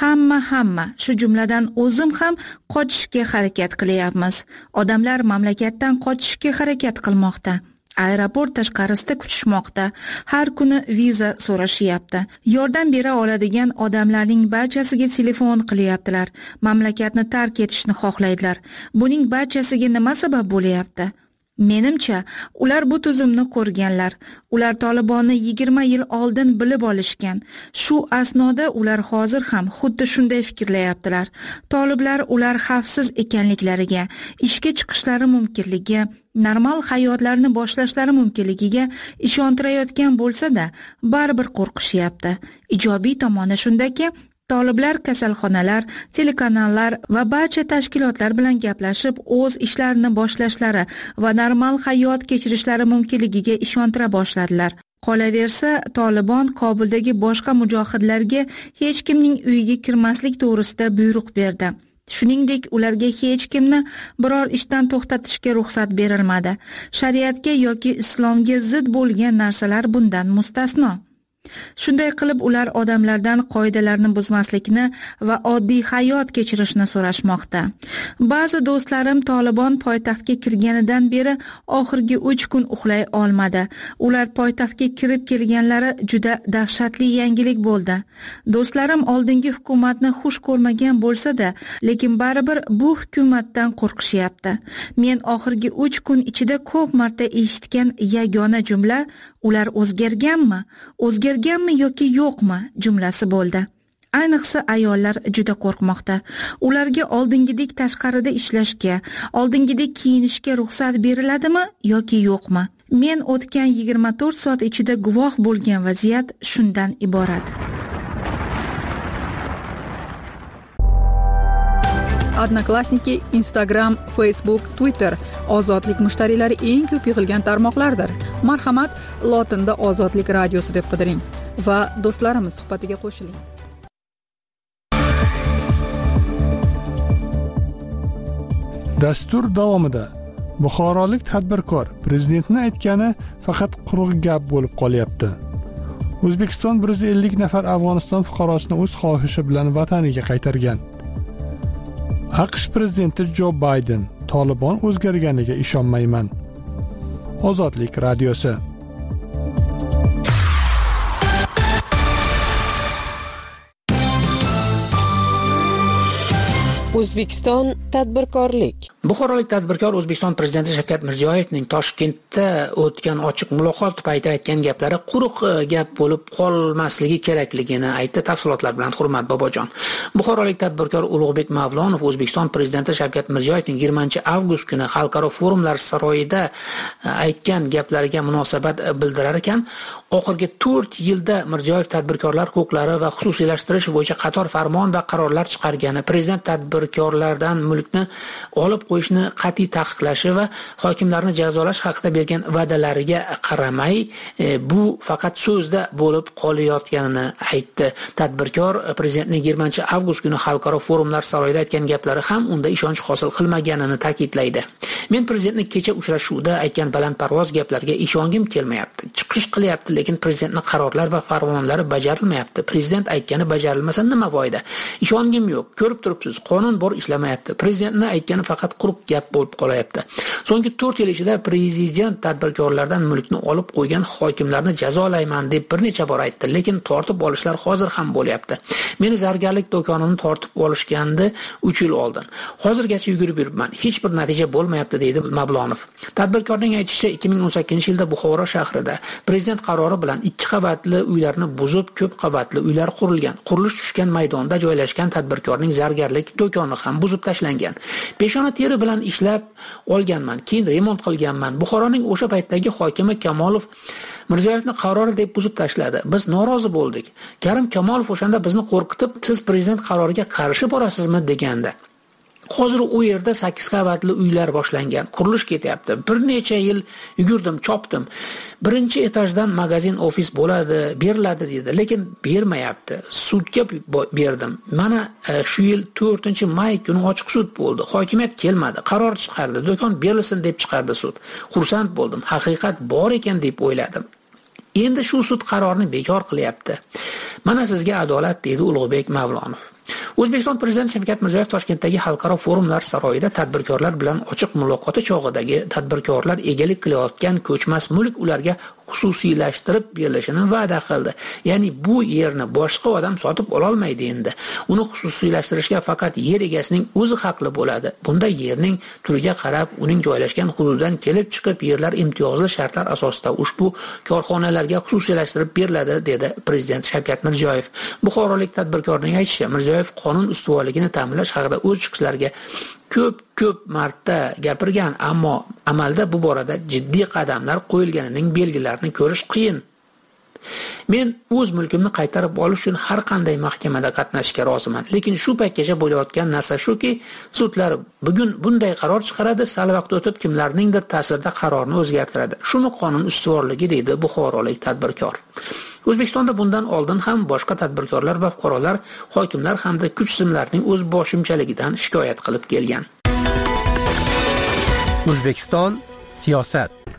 hamma, shu jumladan o'zim ham qochishga harakat qilyapmiz. Odamlar mamlakatdan qochishga harakat qilmoqda. Aeroport tashqarisida kutishmoqda. Har kuni viza so'rashyapti. Yordam bera oladigan odamlarning barchasiga telefon qilyaptilar. Mamlakatni tark etishni xohlaydilar. Buning barchasiga nima sabab bo'lyapti? Menimcha, ular bu tuzumni ko'rganlar. Ular Tolibonni 20 yil oldin bilib olishgan. Shu asnoda ular hozir ham xuddi shunday fikrlayaptilar. Toliblar ular xavfsiz ekanliklariga, ishga chiqishlari mumkinligi, normal hayotlarini boshlashlari mumkinligiga ishontirayotgan bo'lsa-da, baribir qo'rqishyapti. Ijobiy tomoni shundaki, Toliblar kasalxonalar, telekanallar va barcha tashkilotlar bilan gaplashib, o'z ishlarini boshlashlari va normal hayot kechirishlari mumkinligiga ishontira boshladilar. Qolaversa, Tolibon Kobuldagi boshqa mujohidlarga hech kimning uyiga kirmaslik to'g'risida buyruq berdi. Shuningdek, ularga hech kimni biror ishdan to'xtatishga ruxsat berilmadi. Shariatga yoki islomga zid bo'lgan narsalar bundan mustasno. Shunday qilib ular odamlardan qoidalarni buzmaslikni va oddiy hayot kechirishni so'rashmoqda. Ba'zi do'stlarim Tolibon poytaxtga kirganidan beri oxirgi 3 kun uxlay olmadi. Ular poytaxtga kirib kelganlari juda dahshatli yangilik bo'ldi. Do'stlarim oldingi hukumatni xush ko'rmagan bo'lsa-da, lekin baribir bu hukumatdan qo'rqishyapti. Men oxirgi 3 kun ichida ko'p marta eshitgan yagona jumla ular o'zgarganmi yoki yo'qmi jumlasi bo'ldi. Ayniqsa ayollar juda qo'rqmoqda. Ularga oldingidek tashqarida ishlashga, oldingidek kiyinishga ruxsat beriladimi yoki yo'qmi? Men o'tgan 24 soat ichida guvoh bo'lgan vaziyat shundan iborat. Odnoklassniki, Instagram, Facebook, Twitter ozodlik mushtariylari eng ko'p yig'ilgan tarmoqlardir. Marhamat, lotinda Ozodlik radiosi deb qidiring va do'stlarimiz suhbatiga qo'shiling. Dastur davomida Buxorolik tadbirkor prezidentning aytgani faqat quruq gap bo'lib qolyapti. O'zbekiston 150 nafar Afg'oniston fuqarosini o'z xohishi bilan vataniga qaytargan. AQSh prezidenti Jo Bayden: Tolibon o'zgarganiga ishonmayman. Ozodlik radiosi. O'zbekiston tadbirkorlik. Buxorolik tadbirkor O'zbekiston prezidenti Shavkat Mirziyoyevning Toshkentda o'tgan ochiq muloqot payti aytgan gaplari quruq gap bo'lib qolmasligi kerakligini aytdi. Tafsilotlar bilan Hurmat Bobojon. Buxorolik tadbirkor Ulug'bek Mavlonov O'zbekiston prezidenti Shavkat Mirziyoyevning 20-avgust kuni Xalqaro forumlar saroyida aytgan gaplariga munosabat bildirar ekan, oxirgi 4 yilda Mirziyoyev tadbirkorlar huquqlari va xususiylashtirish bo'yicha qator farmon va qarorlar chiqargani, prezident tadbirkorlardan mulkni olib qo'yishni qat'iy taqiqlashi va hokimlarni jazolash haqida bergan va'dalariga qaramay, bu faqat so'zda bo'lib qolayotganini aytdi. Tadbirkor prezidentning 20-avgust kuni Xalqaro forumlar saroyida aytgan gaplari ham unda ishonch hosil qilmaganini ta'kidlaydi. Men prezidentning kecha uchrashuvda aytgan balandparvoz gaplarga ishongim kelmayapti. Chiqish qilyapti, lekin prezidentning qarorlar va farmonlari bajarilmayapti. Prezident aytgani bajarilmasa nima foyda? Ishongim yo'q. Ko'rib turibsiz, qonun bor ishlamayapti. Prezidentning aytgani faqat quruq gap bo'lib qolayapti. So'nggi 4 yil ichida prezident tadbirkorlardan mulkni olib qo'ygan hokimlarni jazolayman deb bir necha bor aytdi, lekin tortib olishlar hozir ham bo'lyapti. Meni zargarlik do'konimni tortib olishgandi 3 yil oldin. Hozirgacha yugurib yuribman. Hech bir natija bo'lmayapti, deydi Mavlonov. Tadbirkorning aytishicha, 2018-yilda Buxoro shahrida prezident qarori bilan 2 qavatli uylarni buzib, ko'p qavatli uylar qurilgan. Qurilish tushgan maydonda joylashgan tadbirkorning zargarlik do'koni ham buzib tashlangan. Peshona teri bilan ishlab olganman, keyin remont qilganman. Buxoroning o'sha paytdagi hokimi Kamolov Mirziyoyevni qarori deb buzib tashladi. Biz norozi bo'ldik. Karim Kamolov o'shanda bizni qo'rqitib, siz prezident qaroriga qarshi borasizmi degandi. Hozir u yerda 8 qavatli uylar boshlangan, qurilish ketyapti. Bir necha yil yugurdim, chopdim. Birinchi etajdan magazin, ofis bo'ladi, beriladi dedi, lekin bermayapti. Sudga berdim. Mana shu yil 4-may kuni ochiq sud bo'ldi. Hokimiyat kelmadi, qaror chiqardi, do'kon berilsin deb chiqardi sud. Xursand bo'ldim. Haqiqat bor ekan deb o'yladim. Endi shu sud qarorini bekor qilyapti. Mana sizga adolat, dedi Ulug'bek Mavlonov. O'zbekiston prezidenti Shavkat Mirziyoyev Toshkentdagi Xalqaro forumlar saroyida tadbirkorlar bilan ochiq muloqoti chog'idagi tadbirkorlar egalik qilayotgan ko'chmas mulk ularga xususiylashtirib berilishini va'da qildi. Ya'ni bu yerni boshqa odam sotib ola olmaydi endi. Uni xususiylashtirishga faqat yer egasining o'zi haqli bo'ladi. Bunda yerning turiga qarab, uning joylashgan hududidan kelib chiqib yerlar imtiyozli shartlar asosida ushbu korxonalarga xususiylashtirib beriladi, dedi prezident Shavkat Mirziyoyev. Buxorolik tadbirkorning aytishicha, Mirziyoyev qonun ustuvorligini ta'minlash haqida o'z chiqishlariga ko'p marta gapirgan, ammo amalda bu borada jiddiy qadamlar qo'yilganining belgilarini ko'rish qiyin. Men o'z mulkimni qaytarib olish uchun har qanday mahkamada qatnashishga roziman, lekin shu paytgacha bo'layotgan narsa shuki, sudlar bugun bunday qaror chiqaradi, sal vaqt o'tib kimlarningdir ta'sirida qarorni o'zgartiradi. Shuni qonun ustuvorligi, deydi buxorolik tadbirkor. O'zbekistonda bundan oldin ham boshqa tadbirkorlar va fuqarolar, hokimlar hamda kuch tizimlarining o'z boshimchaligidan shikoyat qilib kelgan. O'zbekiston siyosat.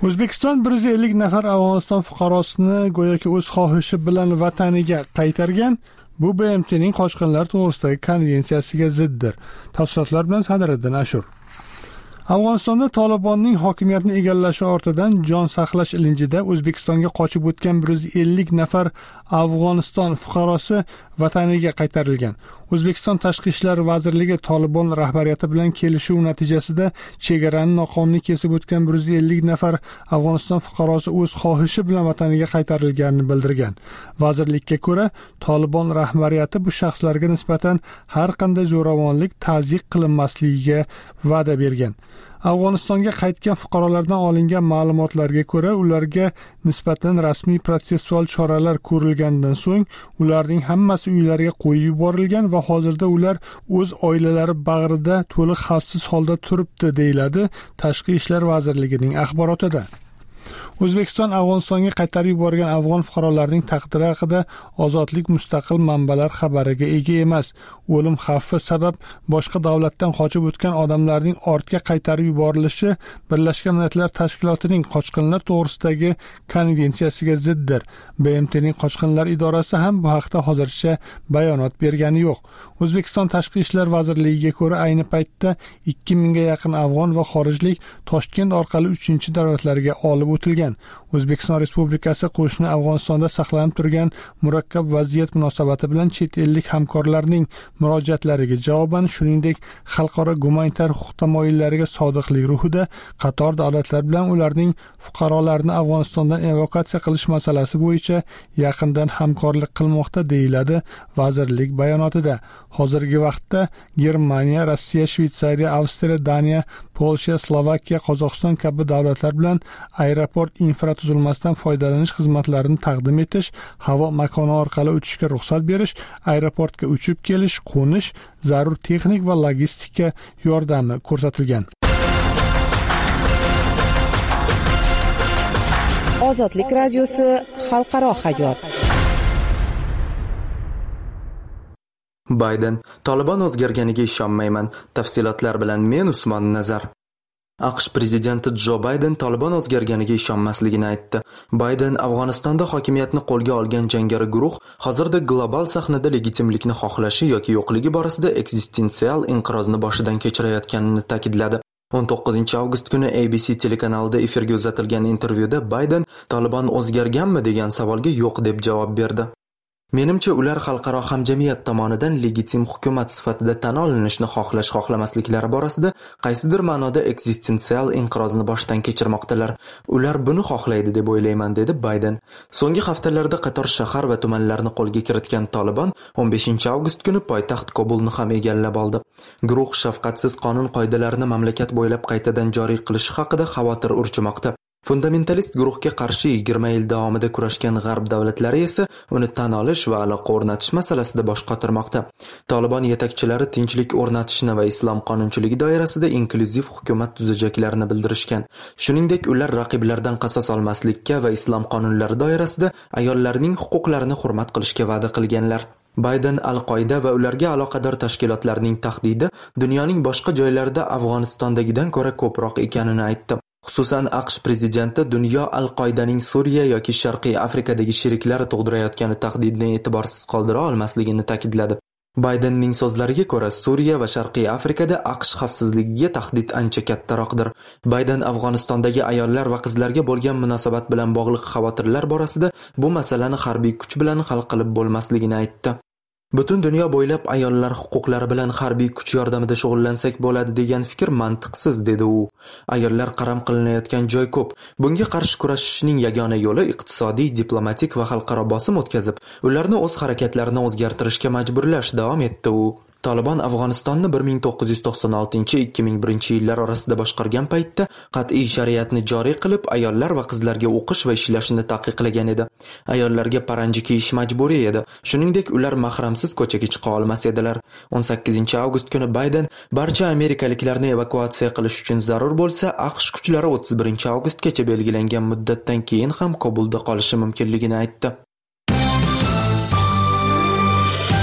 O'zbekiston 150 nafar Afg'oniston fuqarosini go'yoki o'z xohishi bilan vataniga qaytargan. Bu BMTning qochqinlar to'g'risidagi konvensiyasiga ziddir. Tafsilotlar bilan Sadiriddin Ashur. Afg'onistonda Tolibonning hokimiyatni egallashi ortidan jon saqlash ilinjida O'zbekistonga qochib o'tgan 150 nafar Afg'oniston fuqarosi vataniga qaytarilgan. O'zbekiston Tashqi ishlar vazirligi Tolibon rahbariyati bilan kelishuv natijasida chegarani noqonuniy kesib o'tgan 150 nafar Afg'oniston fuqarosi o'z xohishi bilan vataniga qaytarilganini bildirgan. Vazirlikka ko'ra, Tolibon rahbariyati bu shaxslarga nisbatan har qanday zo'ravonlik ta'zyiq qilinmasligiga va'da bergan. Afg'onistonga qaytgan fuqarolardan olingan ma'lumotlarga ko'ra, ularga nisbatan rasmiy protsessual choralar ko'rilgandan so'ng ularning hammasi uylariga qo'yib yuborilgan va hozirda ular o'z oilalari bag'rida to'liq xavfsiz holda turibdi, deyiladi Tashqi ishlar vazirligining axborotida. O'zbekiston Afg'onistonga qaytarib yuborgan afg'on fuqarolarning taqdiri haqida ozodlik mustaqil manbalar xabariga ega emas. O'lim xavfi sabab boshqa davlatdan qochib o'tgan odamlarning ortga qaytarib yuborilishi Birlashgan Millatlar Tashkilotining qochqinlar to'g'risidagi konvensiyasiga ziddir. BMTning qochqinlar idorasi ham bu haqda hozircha bayonot bergani yo'q. O'zbekiston Tashqi ishlar vazirligiga ko'ra, ayni paytda 2000 ga yaqin afg'on va xorijlik Toshkent orqali 3-davlatlarga olib o'tilgan. O'zbekiston Respublikasi qo'shni Afg'onistonda saqlanib turgan murakkab vaziyat munosabati bilan chet ellik hamkorlarning murojaatlariga javoban, shuningdek xalqaro gumanitar huquq tamoyillariga sodiqlik ruhida qator davlatlar bilan ularning fuqarolarini Afg'onistondan evakuatsiya qilish masalasi bo'yicha yaqindan hamkorlik qilmoqda, deyiladi vazirlik bayonotida. Hozirgi vaqtda Germaniya, Rossiya, Shveysariya, Avstriya, Daniya, Polsha, Slovakiya, Qozog'iston kabi davlatlar bilan aeroport infratuzilmasidan foydalanish xizmatlarini taqdim etish, havo makoni orqali uchishga ruxsat berish, aeroportga uchib kelish, qo'nish, zarur texnik va logistika yordami ko'rsatilgan. Ozodlik radiosi xalqaro hayot. Bayden: Tolibon o'zgarganiga ishonmayman. Tafsilotlar bilan men Usmon Nazar. AQSh prezidenti Jo Bayden Tolibon o'zgarganiga ishonmasligini aytdi. Bayden Afg'onistonda hokimiyatni qo'lga olgan jangari guruh hozirda global sahnada legitimlikni xohlashi yoki yo'qligi borasida eksistensial inqirozni boshidan kechirayotganini ta'kidladi. 19 avgust kuni ABC telekanalida efirga uzatilgan intervyuda Bayden Tolibon o'zgarganmi degan savolga yo'q deb javob berdi. Menimcha ular xalqaro hamjamiyat tomonidan legitim hukumat sifatida tan olinishni xohlamasliklari borasida qaysidir ma'noda eksistensial inqirozni boshdan kechirmoqdalar. Ular buni xohlaydi deb o'ylayman, dedi Bayden. So'nggi haftalarda qator shahar va tumanlarni qo'lga kiritgan Tolibon 15 avgust kuni poytaxt Kobulni ham egallab oldi. Guruh shafqatsiz qonun qoidalarini mamlakat bo'ylab qaytadan joriy qilishi haqida xavotir urchimoqda. Fundamentalist guruhga qarshi 20 yil davomida kurashgan g'arb davlatlari esa uni tan olish va aloqa o'rnatish masalasida bosh qotirmoqda. Tolibon yetakchilari tinchlik o'rnatishni va islom qonunchiligi doirasida inklyuziv hukumat tuzajaklarini bildirishgan. Shuningdek, ular raqiblardan qasos olmaslikka va islom qonunlari doirasida ayollarning huquqlarini hurmat qilishga va'da qilganlar. Bayden Al-Qoida va ularga aloqador tashkilotlarning tahdidi dunyoning boshqa joylarida Afg'onistondagidan ko'ra ko'proq ekanini aytdi. Xususan, AQSh prezidenti dunyo Al-Qoidaning Suriya yoki Sharqiy Afrikadagi sheriklari tug'dirayotgan tahdidni e'tiborsiz qoldira olmasligini ta'kidladi. Baydenning so'zlariga ko'ra, Suriya va Sharqiy Afrikada AQSh xavfsizligiga tahdid ancha kattaroqdir. Bayden Afg'onistondagi ayollar va qizlarga bo'lgan munosabat bilan bog'liq xavotirlar borasida bu masalani harbiy kuch bilan hal qilib bo'lmasligini aytdi. Butun dunyo bo'ylab ayollar huquqlari bilan harbiy kuch yordamida shug'ullansak bo'ladi degan fikr mantiqsiz, dedi u. Ayollar qaram qilinayotgan joy ko'p. Bunga qarshi kurashishning yagona yo'li iqtisodiy, diplomatik va xalqaro bosim o'tkazib, ularni o'z harakatlarini o'zgartirishga majburlash, davom etdi u. Tolibon Afg'onistonni 1996-2001 yillar orasida boshqargan paytda qat'iy shariatni joriy qilib, ayollar va qizlarga o'qish va ishlashni taqiqlagan edi. Ayollarga paranji kiyish majburiy edi. Shuningdek, ular mahramsiz ko'chaga chiqa olmas edilar. 18 avgust kuni Bayden barcha amerikaliklarni evakuatsiya qilish uchun zarur bo'lsa, AQSh kuchlari 31 avgustgacha belgilangan muddatdan keyin ham Kobulda qolishi mumkinligini aytdi.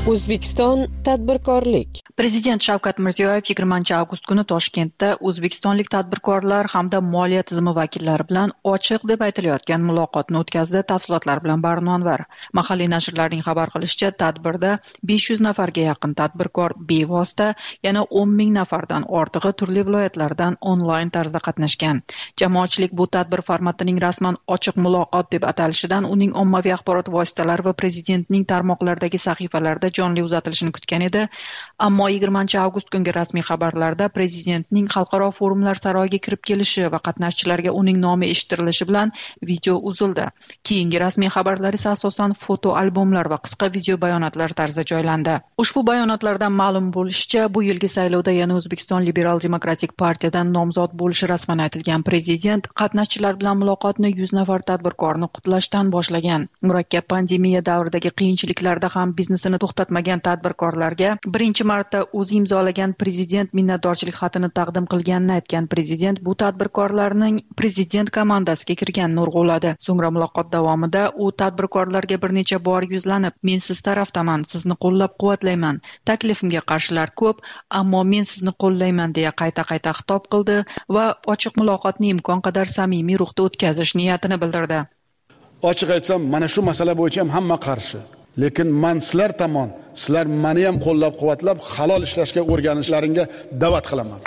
O'zbekiston tadbirkorlik. Prezident Shavkat Mirziyoyev 20-avgust kuni Toshkentda o'zbekistonlik tadbirkorlar hamda moliya tizimi vakillari bilan ochiq deb aytilayotgan muloqotni o'tkazdi. Tafsilotlar bilan Baron Anvar. Mahalliy nashrlarning xabar qilishicha, tadbirda 500 nafarga yaqin tadbirkor bevosita, yana 10 ming nafardan ortig'i turli viloyatlardan onlayn tarzda qatnashgan. Jamoatchilik bu tadbir formatining rasman ochiq muloqot deb atalishidan uning ommaviy axborot vositalari va prezidentning tarmoqlardagi sahifalarida jonli uzatilishini kutgan edi. Ammo 20-avgust kungi rasmiy xabarlarda prezidentning xalqaro forumlar saroyiga kirib kelishi va qatnashchilarga uning nomi eshittirilishi bilan video uzildi. Keyingi rasmiy xabarlar esa asosan foto albomlar va qisqa video bayonotlar tarzida joylandi. Ushbu bayonotlardan ma'lum bo'lishicha, bu yilgi saylovda yana O'zbekiston Liberal Demokratik partiyadan nomzod bo'lishi rasman aytilgan prezident qatnashchilar bilan muloqotni 100 nafar tadbirkorni qutlashdan boshlagan. Murakkab pandemiya davridagi qiyinchiliklarda ham biznesini to'xtatmagan tadbirkorlarga birinchi marta o'zi imzolagan prezident minnatdorchilik xatini taqdim qilganini aytgan prezident bu tadbirkorlarning prezident komandasiga kirganini urg'uladi. So'ngra muloqot davomida u tadbirkorlarga bir necha bor yuzlanib, "Men siz tarafdaman, sizni qo'llab-quvvatlayman. Taklifimga qarshilar ko'p, ammo men sizni qo'llayman" deya qayta-qayta xitob qildi va ochiq muloqotni imkon qadar samimiy ruhda o'tkazish niyatini bildirdi. Ochiq aytsam, mana shu masala bo'yicha ham hamma qarshi. Lekin men sizlar tomon, sizlar meni ham qo'llab-quvvatlab, halol ishlashga o'rganishlaringga da'vat qilaman.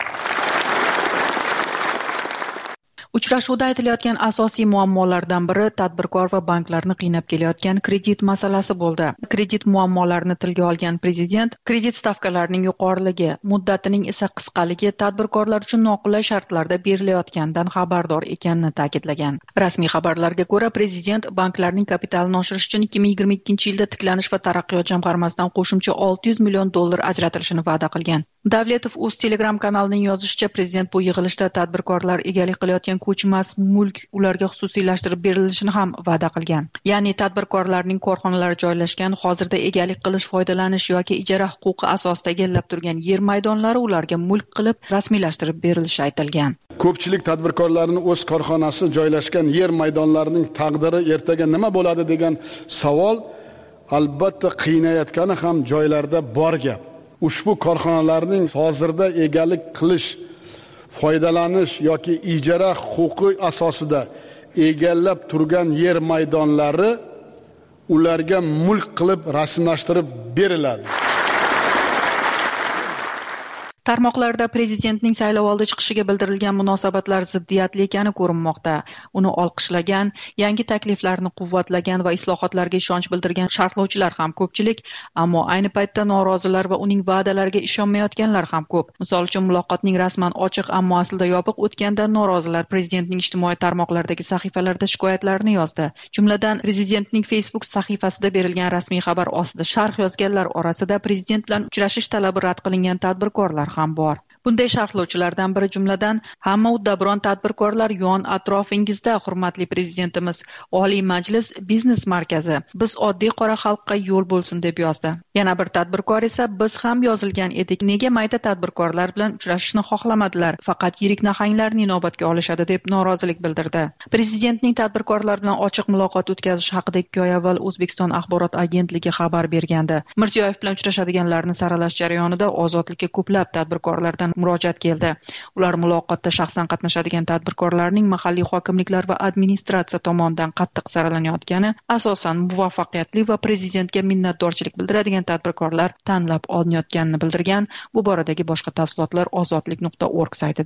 Uchrashuvda aytilayotgan asosiy muammolardan biri tadbirkor va banklarni qiynab kelayotgan kredit masalasi bo'ldi. Kredit muammolarini tilga olgan prezident, kredit stavkalarining yuqoriligi, muddatining esa qisqaligi tadbirkorlar uchun noqulay shartlarda berilayotganidan xabardor ekanini ta'kidlagan. Rasmiy xabarlarga ko'ra, prezident banklarning kapitalini oshirish uchun 2022-yilda tiklanish va taraqqiyot jamg'armasidan qo'shimcha $600 million ajratilishini va'da qilgan. Davletov o'z Telegram kanalining yozishicha, prezident bu yig'ilishda tadbirkorlar egalik qilayotgan ko'chmas mulk ularga xususiylashtirib berilishini ham va'da qilgan. Ya'ni tadbirkorlarning korxonalari joylashgan, hozirda egalik qilish, foydalanish yoki ijara huquqi asosida egallab turgan yer maydonlari ularga mulk qilib rasmiylashtirib berilishi aytilgan. Ko'pchilik tadbirkorlarning o'z korxonasi joylashgan yer maydonlarining taqdiri ertaga nima bo'ladi degan savol albatta qiynayotgani ham joylarda bor gap. Ushbu korxonalarning hozirda egalik qilish, foydalanish yoki ijara huquqi asosida egallab turgan yer maydonlari ularga mulk qilib rasmiylashtirib beriladi. Tarmoqlarda prezidentning saylovoldi chiqishiga bildirilgan munosabatlar ziddiyatli ekani ko'rinmoqda. Uni olqishlagan, yangi takliflarni quvvatlagan va islohotlarga ishonch bildirgan sharhlovchilar ham ko'pchilik, ammo ayni paytda norozilar va uning va'dalariga ishonmayotganlar ham ko'p. Misol uchun muloqotning rasman ochiq, ammo aslida yopiq o'tganda norozilar prezidentning ijtimoiy tarmoqlardagi sahifalarida shikoyatlarini yozdi. Jumladan, prezidentning Facebook sahifasida berilgan rasmiy xabar ostida sharh yozganlar orasida prezident bilan uchrashish talabi rad qilingan tadbirkorlar ham bor. Bunday sharhlovchilardan biri jumladan hamma uddaburon tadbirkorlar yon atrofingizda, hurmatli prezidentimiz, Oliy Majlis biznes markazi, biz oddiy qora xalqqa yo'l bo'lsin deb yozdi. Yana bir tadbirkor esa biz ham yozilgan edik, nega mayda tadbirkorlar bilan uchrashishni xohlamadilar, faqat yirik nahanglarni inobatga olishadi deb norozilik bildirdi. Prezidentning tadbirkorlar bilan ochiq muloqot o'tkazish haqida 2 oy avval O'zbekiston axborot agentligi xabar bergandi. Mirziyoyev bilan uchrashadiganlarni saralash jarayonida ozodlikka ko'plab tadbirkorlardan murojaat keldi. Ular muloqotda shaxsan qatnashadigan tadbirkorlarning mahalliy hokimliklar va administratsiya tomonidan qattiq saralanayotgani, asosan muvaffaqiyatli va prezidentga minnatdorchilik bildiradigan tadbirkorlar tanlab olinayotganini bildirgan. Bu boradagi boshqa tafsilotlar ozodlik.org saytida.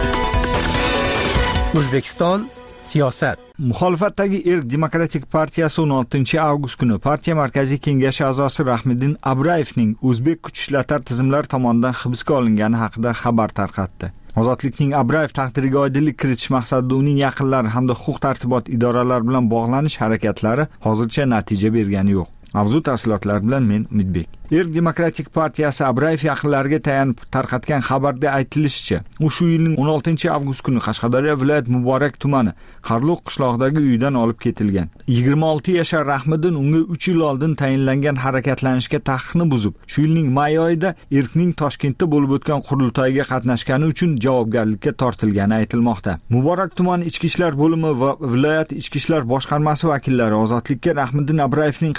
O'zbekiston siyosat. Muxolifatdagi Erk Demokratik partiyasi 16-avgust kuni partiya markaziy kengashi a'zosi Rahmiddin Abrayevning o'zbek kuch ishlatar tizimlari tomonidan hibsga olingani haqida xabar tarqatdi. Ozodlikning Abrayev taqdiriga oydinlik kiritish maqsadida uning yaqinlari hamda huquq-tartibot idoralari bilan bog'lanish harakatlari hozircha natija bergani yo'q. Mavzu tafsilotlari bilan men Umidbek. Erk Demokratik partiyasi Abrayev yaqinlariga tayanib tarqatgan xabarda aytilishicha, u shu yilning 16-avgust kuni Qashqadaryo viloyat Muborak tumani Qarluq qishlog'idagi uyidan olib ketilgan. 26 yashar Rahmiddin unga 3 yil oldin tayinlangan harakatlanishga taqiqni buzib, shu yilning may oyida Erkning Toshkentda bo'lib o'tgan qurultoyiga qatnashgani uchun javobgarlikka tortilgani aytilmoqda. Muborak tumani ichki ishlar bo'limi va viloyat ichki ishlar boshqarmasi vakillari ozodlikka Rahmiddin Abrayevning qayerda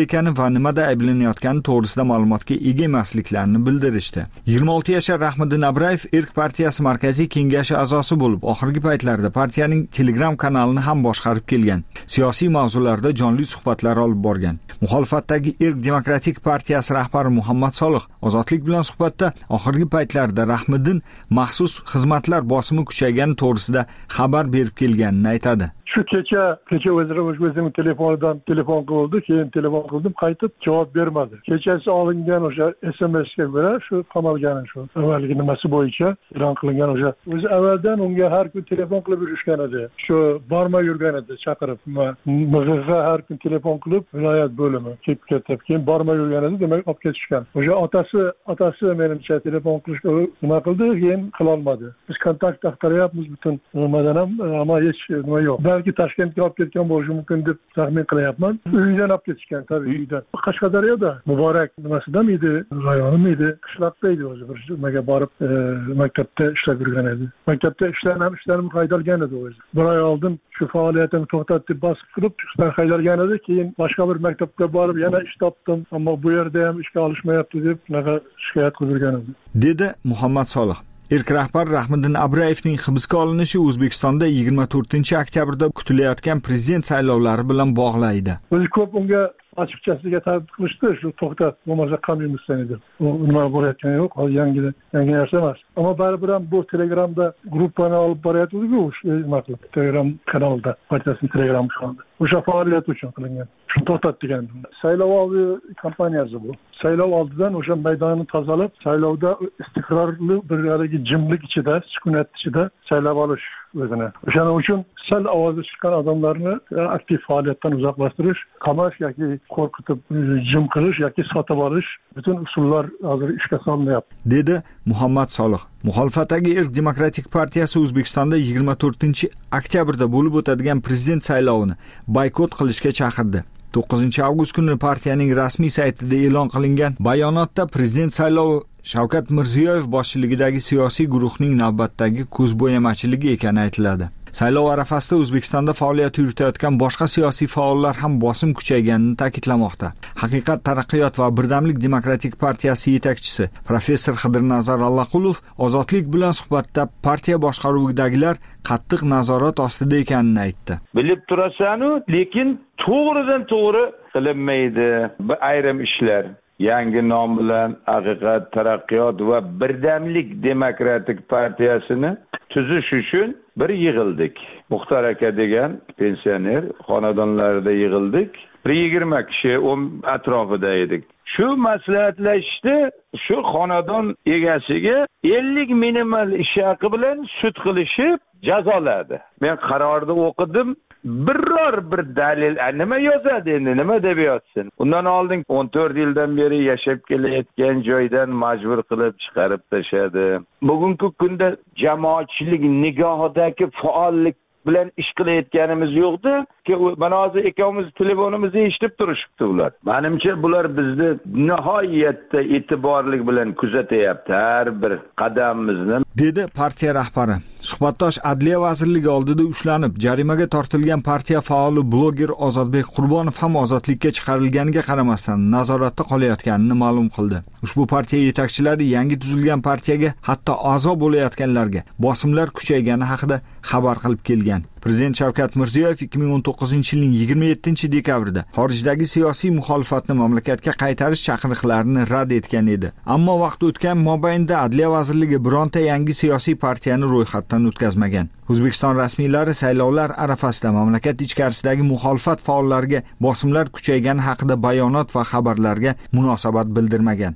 ekani va nimada ayblanayotgani to'g'risida ma'lumotga ega emasliklarini bildirishdi. 26 yashar Rahmiddin Abrayev Erk partiyasi markaziy kengashi a'zosi bo'lib, oxirgi paytlarda partiyaning Telegram kanalini ham boshqarib kelgan. Siyosiy mavzularda jonli suhbatlar olib borgan. Muxolifatdagi Erk demokratik partiyasi rahbari Muhammad Solih Ozodlik bilan suhbatda oxirgi paytlarda Rahmiddin maxsus xizmatlar bosimi kuchaygani to'g'risida xabar berib kelganini aytadi. Shu kecha o'zimning telefonidan telefon qildi, keyin telefon qildim, qaytib javob bermadi. Kechasi olingan o'sha SMSga ko'ra shu qamalgani shu. Avvalgi nimasi bo'yicha e'lon qilingan o'sha. O'zi avvaldan unga har kun telefon qilib yurishgan edi. Shu bormay yurgan edi, chaqirib. MG'ga har kun telefon qilib, viloyat bo'limi kelib ketib, keyin bormay yurgan edi, demak olib ketishgan. O'sha otasi menimcha telefon qilishga nima qildi, keyin qila olmadi. Biz kontakt axtaryapmiz butun nimadan ham, ammo hech nima yo'q. Balki Toshkentga olib ketgan bo'lishi mumkin deb taxmin qilyapman. Uyidan olib ketishgan, tabii uydan. Qashqadaryoda Muborak nimasidami edi, rayonimi edi, qishloqda edi o'zi. Bir nimaga borib maktabda ishlab yurgan edi. Maktabda ishlarim haydalgan edi o'zi. Bir oy oldin shu faoliyatini to'xtatib bosib qilib, ishdan haydalgan edi, keyin boshqa bir maktabga borib yana ish topdim, ammo bu yerda ham ishga olishmayapti deb bunaqa shikoyat qilib yurgan edi. Dedi Muhammad Solih. Erk rahbari Rahmiddin Abrayevning hibsga olinishi O'zbekistonda 24-oktyabrda kutilayotgan prezident saylovlari bilan bog'laydi. O'zi ko'p unga ochiqchasiga tahdid qilishdi, shu to'xtat, bo'lmasa qamiymiz seni deb. Nima bo'layotgani yo'q, yangi narsa emas. Ammo baribir ham bu Telegramda gruppani olib boryapti-ku, nima qilib, Telegram kanalida, partiyasining Telegram kanalida. O'sha faoliyat uchun qilingan. Shuni to'xtat degan. Saylovoldi kampaniyasi bu. Saylov oldidan o'sha maydonni tozalab, saylovda istiqrorli bir haligi jimlik ichida, sukunat ichida saylab olish o'zini. O'shaning uchun sal ovozi chiqqan odamlarni aktiv faoliyatdan uzoqlashtirish, qamash yoki qo'rqitib jim qilish yoki sotib olish butun usullar hozir ishga solinyapti, dedi Muhammad Solih. Muxolifatdagi Erk demokratik partiyasi O'zbekistonda 24-oktyabrda bo'lib o'tadigan prezident saylovini boykot qilishga chaqirdi. 9-avgust kuni partiyaning rasmiy saytida e'lon qilingan bayonotda prezident saylovi Shavkat Mirziyoyev boshchiligidagi siyosiy guruhning navbatdagi ko'zbo'yamachiligi ekani aytiladi. Saylov arafasida O'zbekistonda faoliyat yuritayotgan boshqa siyosiy faollar ham bosim kuchayganini ta'kidlamoqda. Haqiqat taraqqiyot va birdamlik demokratik partiyasi yetakchisi professor Xidirnazar Allaqulov Ozodlik bilan suhbatda partiya boshqaruvidagilar qattiq nazorat ostida ekanini aytdi. Bilib turasan-u, lekin to'g'ridan to'g'ri qilinmaydi bu ayrim ishlar. Yangi nom bilan Haqiqat taraqqiyot va birdamlik demokratik partiyasini tuzish uchun bir yig'ildik. Muxtar aka degan pensioner xonadonlarida yig'ildik. 20 kishi atrofida edik. Shu maslahatlashishda shu xonadon egasiga 50 minimal ish haqi bilan sud qilishib jazoladi. Men qarorni o'qidim. Biror bir dalil nima yozadi endi, nima deb yozsin? Undan oldin 14 yildan beri yashab kelayotgan joydan majbur qilib chiqarib tashadi. Bugungi kunda jamoatchilik nigohidagi faollik bilan ish qilayotganimiz yo'qdi ki, mana hozir ikkovimiz telefonimizni eshitib turishibdi ular. Menimcha bular bizni nihoyatda e'tiborli bilan kuzatyapti har bir qadamimizni, dedi partiya rahbari. Suhbatdosh Adliya vazirligi oldida ushlanib, jarimaga tortilgan partiya faoli bloger Ozodbek Qurbonov ham ozodlikka chiqarilganiga qaramasdan nazoratda qolayotganini ma'lum qildi. Ushbu partiya yetakchilari yangi tuzilgan partiyaga, hatto a'zo bo'layotganlarga bosimlar kuchaygani haqida xabar qilib kelgan. Prezident Shavkat Mirziyoyev 2019-yilning 27-dekabrida xorijdagi siyosiy muxolifatni mamlakatga qaytarish chaqiriqlarini rad etgan edi. Ammo vaqt o'tgan mobaynida Adliya vazirligi bironta yangi siyosiy partiyani ro'yxatdan o'tkazmagan. O'zbekiston rasmiylari saylovlar arafasida mamlakat ichkarisidagi muxolifat faollariga bosimlar kuchaygani haqida bayonot va xabarlarga munosabat bildirmagan.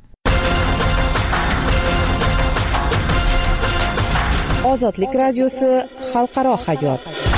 Ozodlik radiosi xalqaro hayot.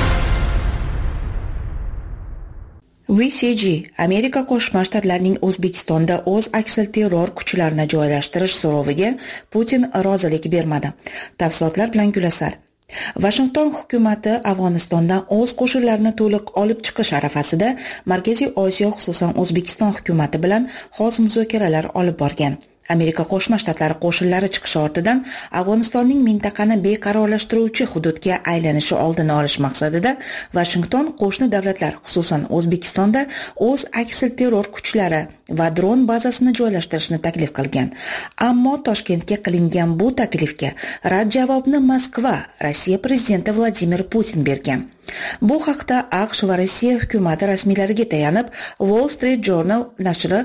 VCG Amerika Qo'shma Shtatlarining O'zbekistonda o'z aksilterror kuchlarini joylashtirish so'roviga Putin rozilik bermadi. Tafsilotlar bilan Gulasar. Washington hukumati Afg'onistondan o'z qo'shinlarini to'liq olib chiqish arafasida Markaziy Osiyo, xususan O'zbekiston hukumati bilan xos muzokaralar olib borgan. Amerika Qo'shma Shtatlari qo'shinlari chiqishi ortidan Afg'onistonning mintaqani beqarorlashtiruvchi hududga aylanishi oldini olish maqsadida Washington qo'shni davlatlar, xususan O'zbekistonda o'z aksilterror kuchlari va dron bazasini joylashtirishni taklif qilgan. Ammo Toshkentga qilingan bu taklifga rad javobni Moskva, Rossiya prezidenti Vladimir Putin bergan. Bu haqda AQSh va Rossiya hukumati rasmiylariga tayanib Wall Street Journal nashri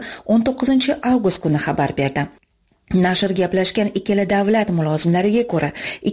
19 avgust kuni xabar berdi. Nashr gaplashgan ikkala davlat mulozimlariga ko'ra,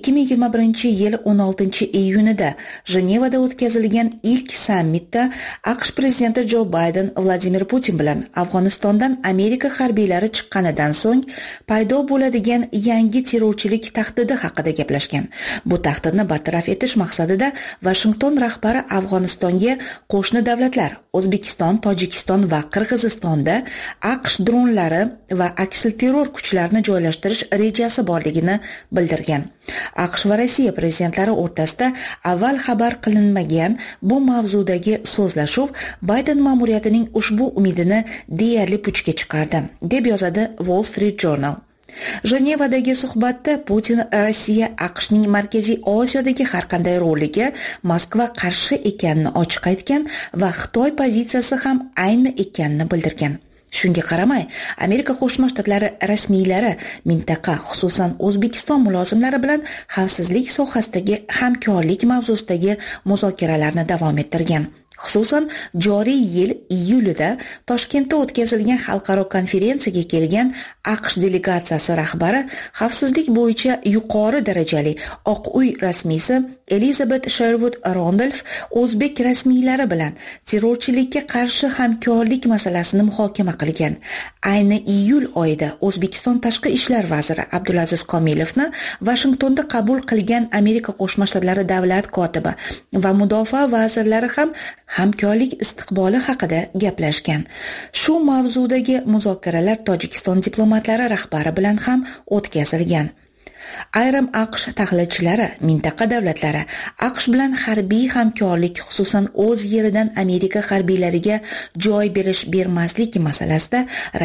2021-yil 16-iyunida Jenevada o'tkazilgan ilk sammitda AQSh prezidenti Jo Bayden Vladimir Putin bilan Afg'onistondan Amerika harbiylari chiqqanidan so'ng paydo bo'ladigan yangi terrorchilik tahdidi haqida gaplashgan. Bu tahdidni bartaraf etish maqsadida Washington rahbari Afg'onistonga qo'shni davlatlar O'zbekiston, Tojikiston va Qirg'izistonda AQSh dronlari va aksilterror kuchlari joylashtirish rejasi borligini bildirgan. AQSh va Rossiya prezidentlari o'rtasida avval xabar qilinmagan bu mavzudagi so'zlashuv Bayden ma'muriyatining ushbu umidini deyarli puchga chiqardi, deb yozadi Wall Street Journal. Jenevadagi suhbatda Putin Rossiya AQShning Markaziy Osiyodagi har qanday roliga Moskva qarshi ekanini ochiq aytgan va Xitoy pozitsiyasi ham ayni ekanini bildirgan. Shunga qaramay, Amerika Qo'shma Shtatlari rasmiylari mintaqa, xususan O'zbekiston mulozimlari bilan xavfsizlik sohasidagi hamkorlik mavzusidagi muzokaralarni davom ettirgan. Xususan, joriy yil iyulida Toshkentda o'tkazilgan xalqaro konferensiyaga kelgan AQSh delegatsiyasi rahbari xavfsizlik bo'yicha yuqori darajali Oq uy rasmiysi Elizabeth Sherwood Randolph o'zbek rasmiylari bilan terrorchilikka qarshi hamkorlik masalasini muhokama qilgan. Ayni iyul oyida O'zbekiston tashqi ishlar vaziri Abdulaziz Komilovni Washingtonda qabul qilgan Amerika Qo'shma Shtatlari davlat kotibi va mudofaa vazirlari ham hamkorlik istiqboli haqida gaplashgan. Shu mavzudagi muzokaralar Tojikiston diplomatlari rahbari bilan ham o'tkazilgan. Ayrim AQSh tahlilchilari mintaqa davlatlari AQSh bilan harbiy hamkorlik, xususan o'z yeridan Amerika harbiylariga joy bermaslik masalasida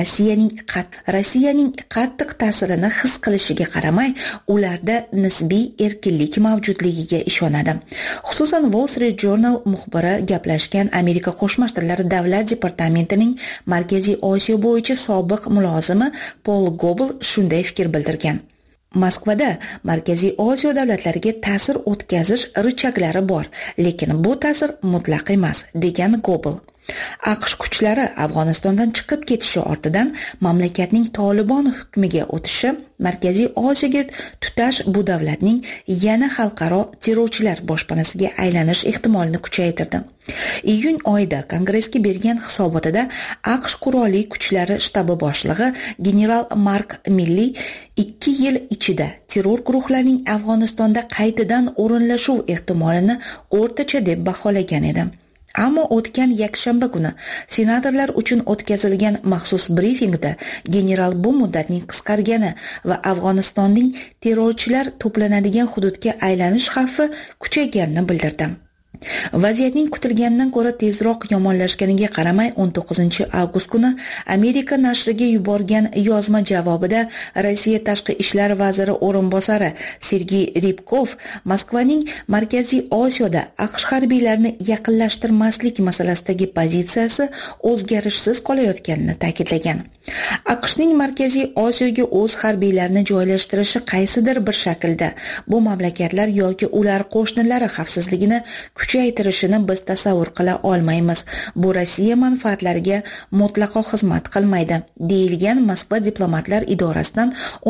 Rossiyaning qattiq ta'sirini his qilishiga qaramay, ularda nisbiy erkinlik mavjudligiga ishonadi. Xususan Wall Street Journal muxbiri gaplashgan Amerika Qo'shma Shtatlari davlat departamentining Markaziy Osiyo bo'yicha sobiq mulozimi Paul Gobel shunday fikr bildirgan. Moskvada Markaziy Osiyo davlatlariga ta'sir o'tkazish richaklari bor, lekin bu ta'sir mutlaq emas, degan Gobel. AQSh kuchlari Afg'onistondan chiqib ketishi ortidan mamlakatning Tolibon hukmiga o'tishi Markaziy Osiyoga tutash bu davlatning yana xalqaro terrorchilar boshpanasiga aylanish ehtimolini kuchaytirdi. Iyun oyida Kongressga bergan hisobotida AQSh qurolli kuchlari shtabi boshlig'i general Mark Milley 2 yil ichida terror guruhlarining Afg'onistonda qaytadan o'rinlashuv ehtimolini o'rtacha deb baholagan edi. Ammo o'tgan yakshanba kuni senatorlar uchun o'tkazilgan maxsus brifingda general bu muddatning qisqargani va Afg'onistonning terrorchilar to'planadigan hududga aylanish xavfi kuchayganini bildirdi. Vaziyatning kutilganidan ko'ra tezroq yomonlashganiga qaramay 19 avgust kuni Amerika nashriga yuborgan yozma javobida Rossiya tashqi ishlar vaziri o'rinbosari Sergey Rybkov Moskvaning Markaziy Osiyoda AQSh harbiylarini yaqinlashtirmaslik masalasidagi pozitsiyasi o'zgarishsiz qolayotganini ta'kidlagan. AQShning Markaziy Osiyoga o'z harbiylarini joylashtirishi qaysidir bir shaklda bu mamlakatlar yoki ular qo'shnilari xavfsizligini kuchaytirishini biz tasavvur qila olmaymiz. Bu Rossiya manfaatlariga mutlaqo xizmat qilmaydi, deyilgan Moskva diplomatlar idorasidan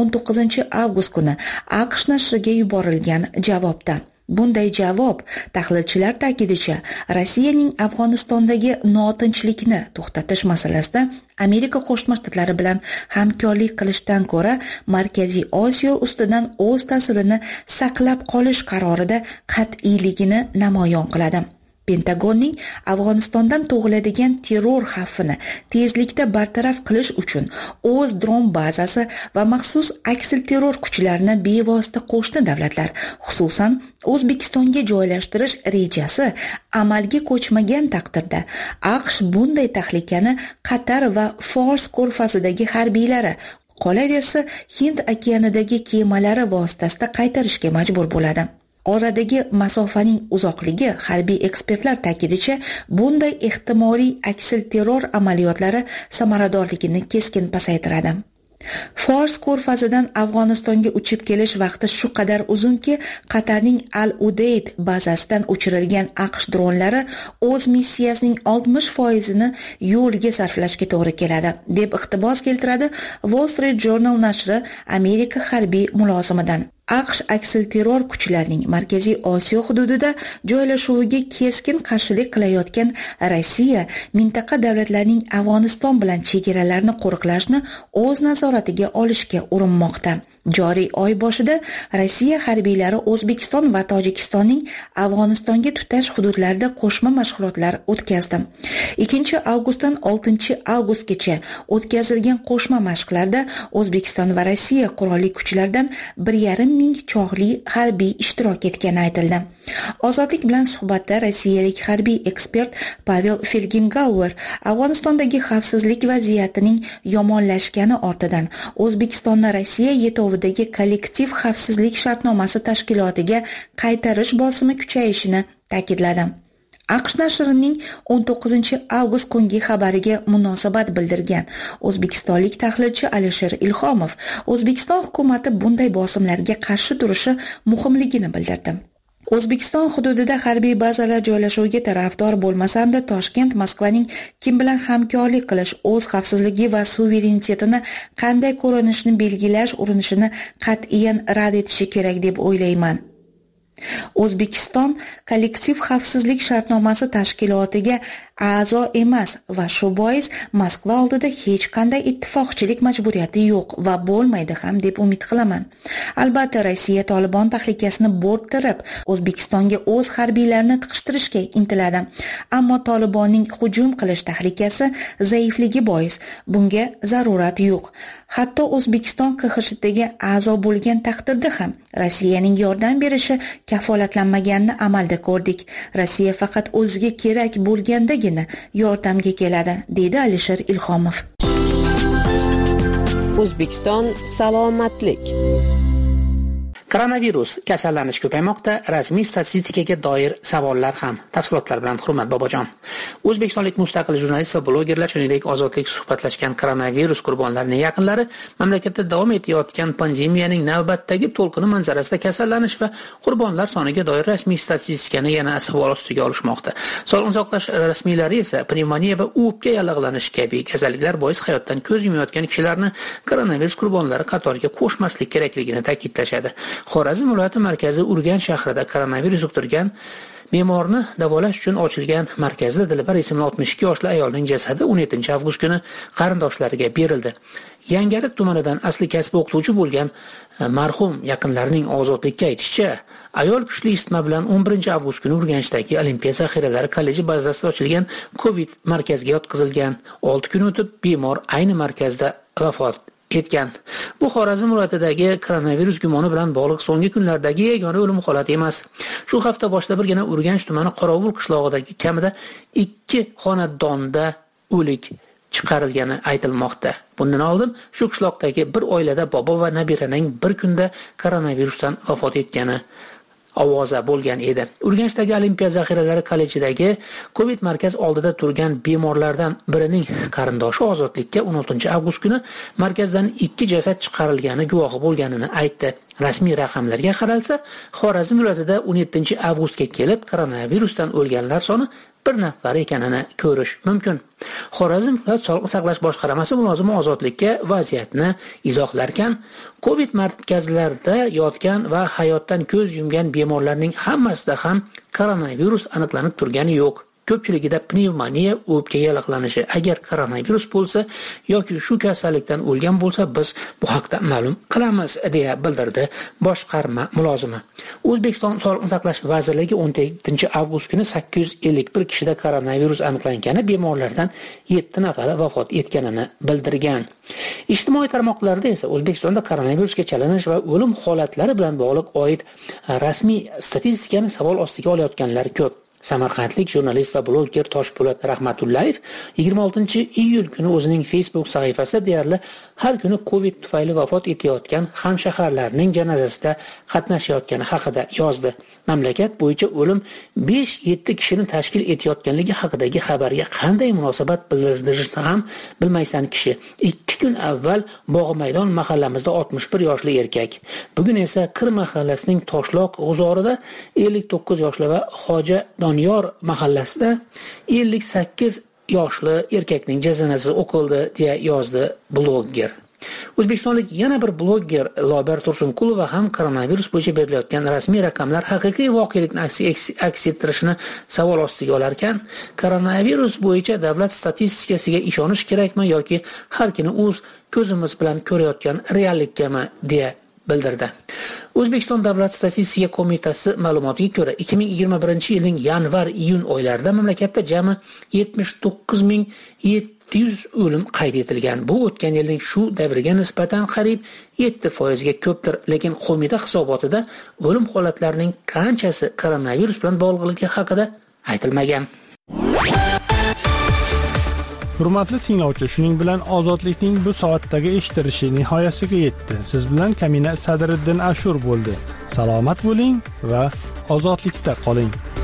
19 avgust kuni AQSh nashriga yuborilgan javobda. Bunday javob, tahlilchilar ta'kidicha, Rossiyaning Afg'onistondagi notinchlikni to'xtatish masalasida Amerika Qo'shma Shtatlari bilan hamkorlik qilishdan ko'ra Markaziy Osiyo ustidan o'z ta'sirini saqlab qolish qarorida qat'iyligini namoyon qiladi. Pentagonning Afg'onistondan tug'iladigan terror xavfini tezlikda bartaraf qilish uchun o'z dron bazasi va maxsus aksilterror kuchlarini bevosita qo'shni davlatlar, xususan O'zbekistonga joylashtirish rejasi amalga ko'chmagan taqdirda AQSh bunday tahlikani Qatar va Fors ko'rfazidagi harbiylari, Qolaversa, Hind okeanidagi kemalari vositasida qaytarishga majbur bo'ladi. Oradagi masofaning uzoqligi harbiy ekspertlar ta'kidicha bunday ehtimoliy aksilterror amaliyotlari samaradorligini keskin pasaytiradi. Fors ko'rfazidan Afg'onistonga uchib kelish vaqti shu qadar uzunki, Qatarning Al-Udeyd bazasidan uchirilgan AQSh dronlari o'z missiyasining 60%ni yo'lga sarflashga to'g'ri keladi, deb iqtibos keltiradi Wall Street Journal nashri Amerika harbiy mulozimidan. AQSh aksilterror kuchlarining Markaziy Osiyo hududida joylashuviga keskin qarshilik qilayotgan Rossiya mintaqa davlatlarining Afg'oniston bilan chegaralarini qo'riqlashni o'z nazoratiga olishga urinmoqda. Joriy oy boshida Rossiya harbiylari O'zbekiston va Tojikistonning Afg'onistonga tutash hududlarida qo'shma mashg'ulotlar o'tkazdi. 2-avgustdan 6-avgustgacha o'tkazilgan qo'shma mashqlarda O'zbekiston va Rossiya qurolli kuchlaridan 1,5 ming chog'li harbiy ishtirok etgani aytildi. Ozodlik bilan suhbatda rossiyalik harbiy ekspert Pavel Felgengauer Afg'onistondagi xavfsizlik vaziyatining yomonlashgani ortidan O'zbekistonni Rossiya yetovidagi kollektiv xavfsizlik shartnomasi tashkilotiga qaytarish bosimi kuchayishini ta'kidladi. AQSh nashrining 19-avgust kungi xabariga munosabat bildirgan o'zbekistonlik tahlilchi Alisher Ilhomov O'zbekiston hukumati bunday bosimlarga qarshi turishi muhimligini bildirdi. O'zbekiston hududida harbiy bazalar joylashuviga tarafdor bo'lmasam-da, Toshkent Moskvaning kim bilan hamkorlik qilish, o'z xavfsizligi va suverenitetini qanday ko'rinishni belgilash urinishini qat'iyan rad etishi kerak deb o'ylayman. O'zbekiston kollektiv xavfsizlik shartnomasi tashkilotiga a'zo emas va shu bois Moskva oldida hech qanday ittifoqchilik majburiyati yo'q va bo'lmaydi ham deb umid qilaman. Albatta, Rossiya Tolibon tahlikasini bo'rttirib, O'zbekistonga o'z harbiylarini tiqishtirishga intiladi. Ammo Tolibonning hujum qilish tahlikasi zaifligi bois bunga zarurat yo'q. Hatto O'zbekiston KXSHTga a'zo bo'lgan taqdirda ham Rossiyaning yordam berishi kafolatlanmaganini amalda ko'rdik. Rossiya faqat o'ziga kerak bo'lgandagina yordamga keladi, deydi Alisher Ilhomov. O'zbekiston salomatlik. Koronavirus kasallanish ko'paymoqda, rasmiy statistikaga doir savollar ham. Tafsilotlar bilan Hurmat Bobojon. O'zbekistonlik mustaqil jurnalist va blogerlar, shuningdek ozodlik suhbatlashgan koronavirus qurbonlarining yaqinlari mamlakatda davom etayotgan pandemiyaning navbatdagi to'lqini manzarasida kasallanish va qurbonlar soniga doir rasmiy statistikani yana savol ostiga olishmoqda. Sog'liqni saqlash rasmiylari esa pnevmoniya va o'pka yallig'lanishi kabi kasalliklar bois hayotdan ko'z yumayotgan kishilarni koronavirus qurbonlari qatoriga qo'shmaslik kerakligini ta'kidlashadi. Xorazm viloyati markazi Urganch shahrida koronavirus yuqtirgan bemorni davolash uchun ochilgan markazda Dilbar ismli 62 yoshli ayolning jasadi 17-avgust kuni qarindoshlariga berildi. Yangiariq tumanidan asli kasbi o'qituvchi bo'lgan marhum yaqinlarining ozodlikka aytishicha, ayol kuchli isitma bilan 11-avgust kuni Urganchdagi Olimpiya zaxiralari kolleji bazasida ochilgan COVID markaziga yotqizilgan. 6 kun o'tib bemor ayni markazda vafot etgan. Bu Xorazm viloyatidagi koronavirus gumoni bilan bog'liq so'nggi kunlardagi yagona o'lim holati emas. Shu hafta boshida birgina Urganch tumani Qorovul qishlog'idagi kamida 2 xonadonda o'lik chiqarilgani aytilmoqda. Bundan oldin shu qishloqdagi bir oilada bobo va nabiraning bir kunda koronavirusdan vafot etgani ovoza bo'lgan edi. Urganchdagi Olimpiya zaxiralari kollejidagi COVID markaz oldida turgan bemorlardan birining qarindoshi ozodlikka 16-avgust kuni markazdan 2 jasad chiqarilgani guvohi bo'lganini aytdi. Rasmiy raqamlarga qaralsa, Xorazm viloyatida 17-avgustga kelib koronavirusdan o'lganlar soni 1 nafar ekanini ko'rish mumkin. Xorazm viloyat sog'liqni saqlash boshqarmasi mulozimi ozodlikka vaziyatni izohlarkan, COVID markazlarida yotgan va hayotdan ko'z yumgan bemorlarning hammasida ham koronavirus aniqlanib turgani yo'q. Ko'pchiligida pnevmoniya, o'pka yallig'lanishi. Agar koronavirus bo'lsa yoki shu kasallikdan o'lgan bo'lsa, biz bu haqda ma'lum qilamiz, deya bildirdi boshqarma mulozimi. O'zbekiston Sog'liqni saqlash vazirligi 17-avgust kuni 851 kishida koronavirus aniqlangani, bemorlardan 7 nafari vafot etganini bildirgan. Ijtimoiy tarmoqlarda esa O'zbekistonda koronavirusga chalinish va o'lim holatlari bilan bog'liq oid rasmiy statistikani savol ostiga olayotganlar ko'p. Samarqandlik jurnalist va bloger Toshpo'lat Rahmatullayev 26-iyul kuni o'zining Facebook sahifasida deyarli har kuni Covid tufayli vafot etayotgan hamshaharlarning janozasida qatnashayotgani haqida yozdi. Mamlakat bo'yicha o'lim 5-7 kishini tashkil etayotganligi haqidagi xabarga qanday munosabat bildirishni ham bilmaysan kishi. 2 kun avval Bog'maydon mahallamizda 61 yoshli erkak, bugun esa Qir mahallasining Toshloq g'uzorida 59 yoshli va Xoja Doniyor mahallasida 58 yoshli erkakning janozasi o'qildi deya yozdi bloger. O'zbekistonlik yana bir bloger Lobar Tursunqulova ham koronavirus bo'yicha berilayotgan rasmiy raqamlar haqiqiy voqelikni aks ettirishini savol ostiga olar ekan, koronavirus bo'yicha davlat statistikasiga ishonish kerakmi yoki har kuni o'z ko'zimiz bilan ko'rayotgan reallikami deya bildirdi. O'zbekiston Davlat statistika qo'mitasi ma'lumotiga ko'ra 2021-yilning yanvar-iyun oylarida mamlakatda jami 79700 o'lim qayd etilgan. Bu o'tgan yilning shu davriga nisbatan qariyb 7% ga ko'pdir, lekin qo'mita hisobotida o'lim holatlarining qanchasi koronavirus bilan bog'liqligi haqida aytilmagan. Hurmatli tinglovchi, shuning bilan ozodlikning bu soatdagi eshitilishi nihoyasiga yetdi. Siz bilan Kamina Sadriddin Ashur bo'ldi. Salomat bo'ling va ozodlikda qoling.